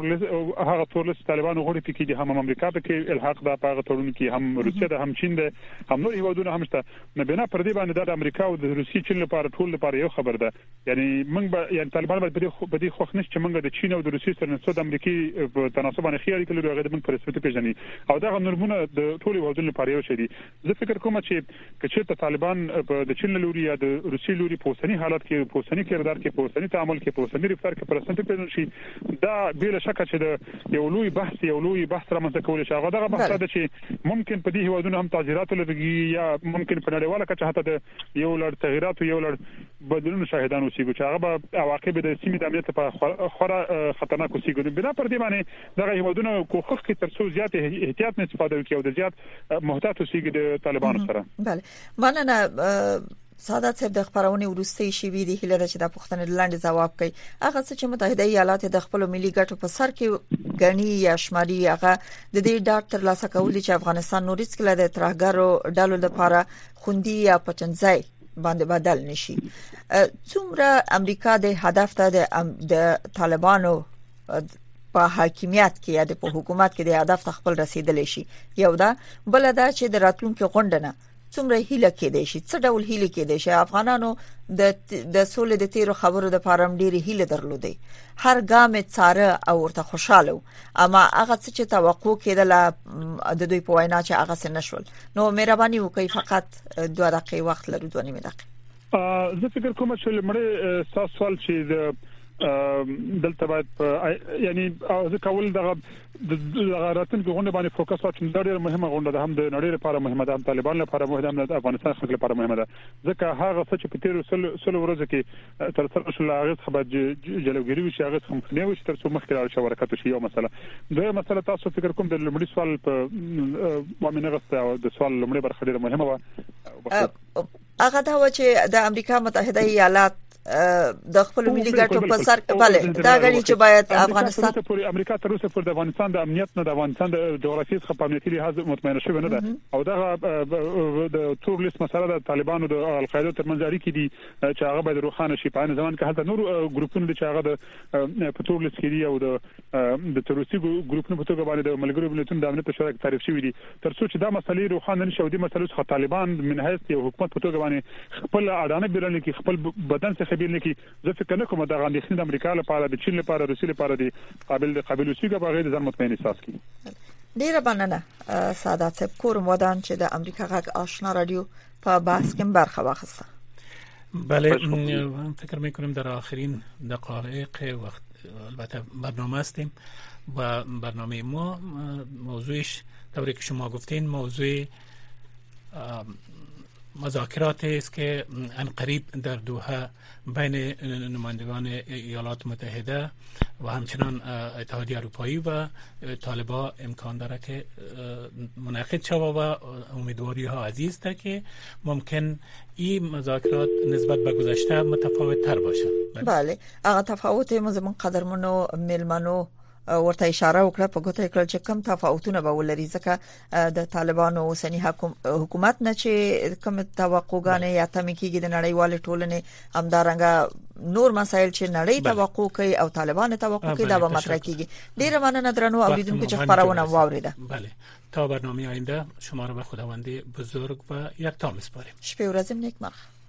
هغه تورلس طالبان غړي پکې دي، هم امریکا پکې الحاق ده، په هغه تورن کې هم روسیه ده، هم چین ده، هم نور هیوادونه هم شته. نه بنا پر دې باندې د امریکا او د روسیې چین لپاره ټول لپاره یو خبر ده. یعنی موږ به طالبان په دې خوښ نشي چې موږ د چین او د روسیې سره نسبت امریکای په تناسب باندې خیالي کړو هغه د موږ پر رسمیت پیژني او دا نورمونه د ټول هیوادونو لپاره یو شي دي. زه فکر کوم چې کچې طالبان د چین لوري یا د روسیې لوري په اوسنی حالت کې په اوسنی کردار کې په اوسنی تعامل کې په اوسنی رفتار کې پر رسمیت پیژنل شي، دا بلا شک چې د یو لوی بحث رامنځته کول شي. هغه دغه بحث ده چې ممکن په دې هیوادونو هم تغیرات لري یا ممکن په نړیواله کچه حتی د یو لړ تغیرات او یو لړ بدلونو شاهدان اوسېږي چې هغه به عواقب د سیمې د امنیت په خورا خطرناک اوسېږي. بنا پر دې باندې دغه هیوادونو کوښښ کوي ترڅو زیات احتیاط نه استفاده وکړي او د زیات محتاط اوسېږي د طالبانو سره. بله مننه. سعادت صاحب، د خبرونه ورستي شی وی دي هله چې د پښتنې لاندې جواب کوي. هغه څه چې متحده ایالات د خپل ملي ګټو په سر کې غني یا شماري هغه د دې ډاکټر لاسه کولی چې افغانستان نور هیڅ کله د ترهګرو ډلو لپاره خوندي یا پټنځای باندې بدل نشي. څومره امریکا د هدف ته د طالبانو په حاکمیت کې یا د حکومت کې د هدف خپل رسیدلی شي؟ یو دا بل دا چې د راتلونکو غونډنه څومره هیله کېدای شي، څه ډول هیله کېدای شي؟ افغانانو د سولې د تیرو خبرو د پاره ډېری هیله درلودي، هر ګام څاره او ورته خوشاله، اما هغه څه چې توقع کېدله د دوی په وینا چې هغه څه نشول. نو مهرباني وکړئ فقط 2 دقیقې وخت لرو، 2 نیمه دقیقې. زه فکر کوم چې لمړی تاسو سوال چې دلته باید یعنی زه کول دغه راتلونکي غونډه باندې فوکس وکړم. دا ډېر مهمه غونډه ده، هم د نړۍ لپاره مهمه ده، هم طالبان لپاره مهمه ده، هم د افغانستان خلکو لپاره مهمه ده. ځکه هغه څه چې په تیر سلو ورځو کې تر څو شل هغه خبر جلوګیری وشي، هغه هم نه وشي تر څو مخکې راځي شراکت وشي. یو مسله. دوی مسله تاسو فکر کوم د لومړي سوال په مؤمنه غسته او د سوال لومړي برخه ډېره مهمه و. هغه دا و چې د امریکا متحده ایالات د خپل ملي ګټو په سر بله دا غړي چې باید افغانستان پورې امریکا تر اوسه پورې د افغانستان د امنیت نه، د افغانستان د جغرافیایي څخه امنیتي لحاظ مطمئن شوی نه ده او دا د تورلیس مسله د طالبانو د القاعده ترمنځ اړیکې دي چې هغه باید روښانه شي. په ان ځوان کې هلته نور ګروپونه چې هغه د پټورلیس کې دي او د تروریستي ګروپونو په توګه باندې د ملګرو ملتونو د امنیت په شورا کې تعریف شوی دي. تر څو چې دا مسلې روښانه نشي او د مسلو څخه طالبان من حیث یو حکومت په توګه باندې خپل اډانه بیرل کې خپل بدن څخه بیرل کې زه فکر نه کوم دا غندښت د امریکا لپاره، د چین لپاره، روسیې لپاره دی قابل وسیګه بغیر ځان مطمئن احساس کی. ډیره مننه سعادت صاحب. کوم ودان چې د امریکا غږ آشنا رادیو په بحث کې برخه واخیسته. بله فکر میکنم در آخرین دقایق وقت البته برنامه هستیم و برنامه ما موضوعش طوری که شما گفتین موضوع مذاکرات است که عنقریب در دوحه بین نمایندگان ایالات متحده و همچنان اتحادیه اروپایی و طالبان امکان داره که منعقد شود و امیدواری ها عزیز است که ممکن این مذاکرات نسبت به گذشته متفاوت تر باشند. بله هغه تفاوت زمون قدرمنو ملمنو ورته اشاره وکړه په ګوته کړ چې کم تفاوتونه به ولري ځکه د طالبانو اوسنی حکومت نه چې کوم توقعګانې یا تمه کېږي د نړیوال ټولنې همدارنګه نور مسایل چې نړۍ توقع کوي او طالبان توقع کوي دا به مطرح کیږي. ډیره مننه درنو اوریدونکو چې خبرونه واوریده. بله تا برنامه آینده شما رو به خداوند بزرگ و یکتا میسپاریم. شب و روز نیک.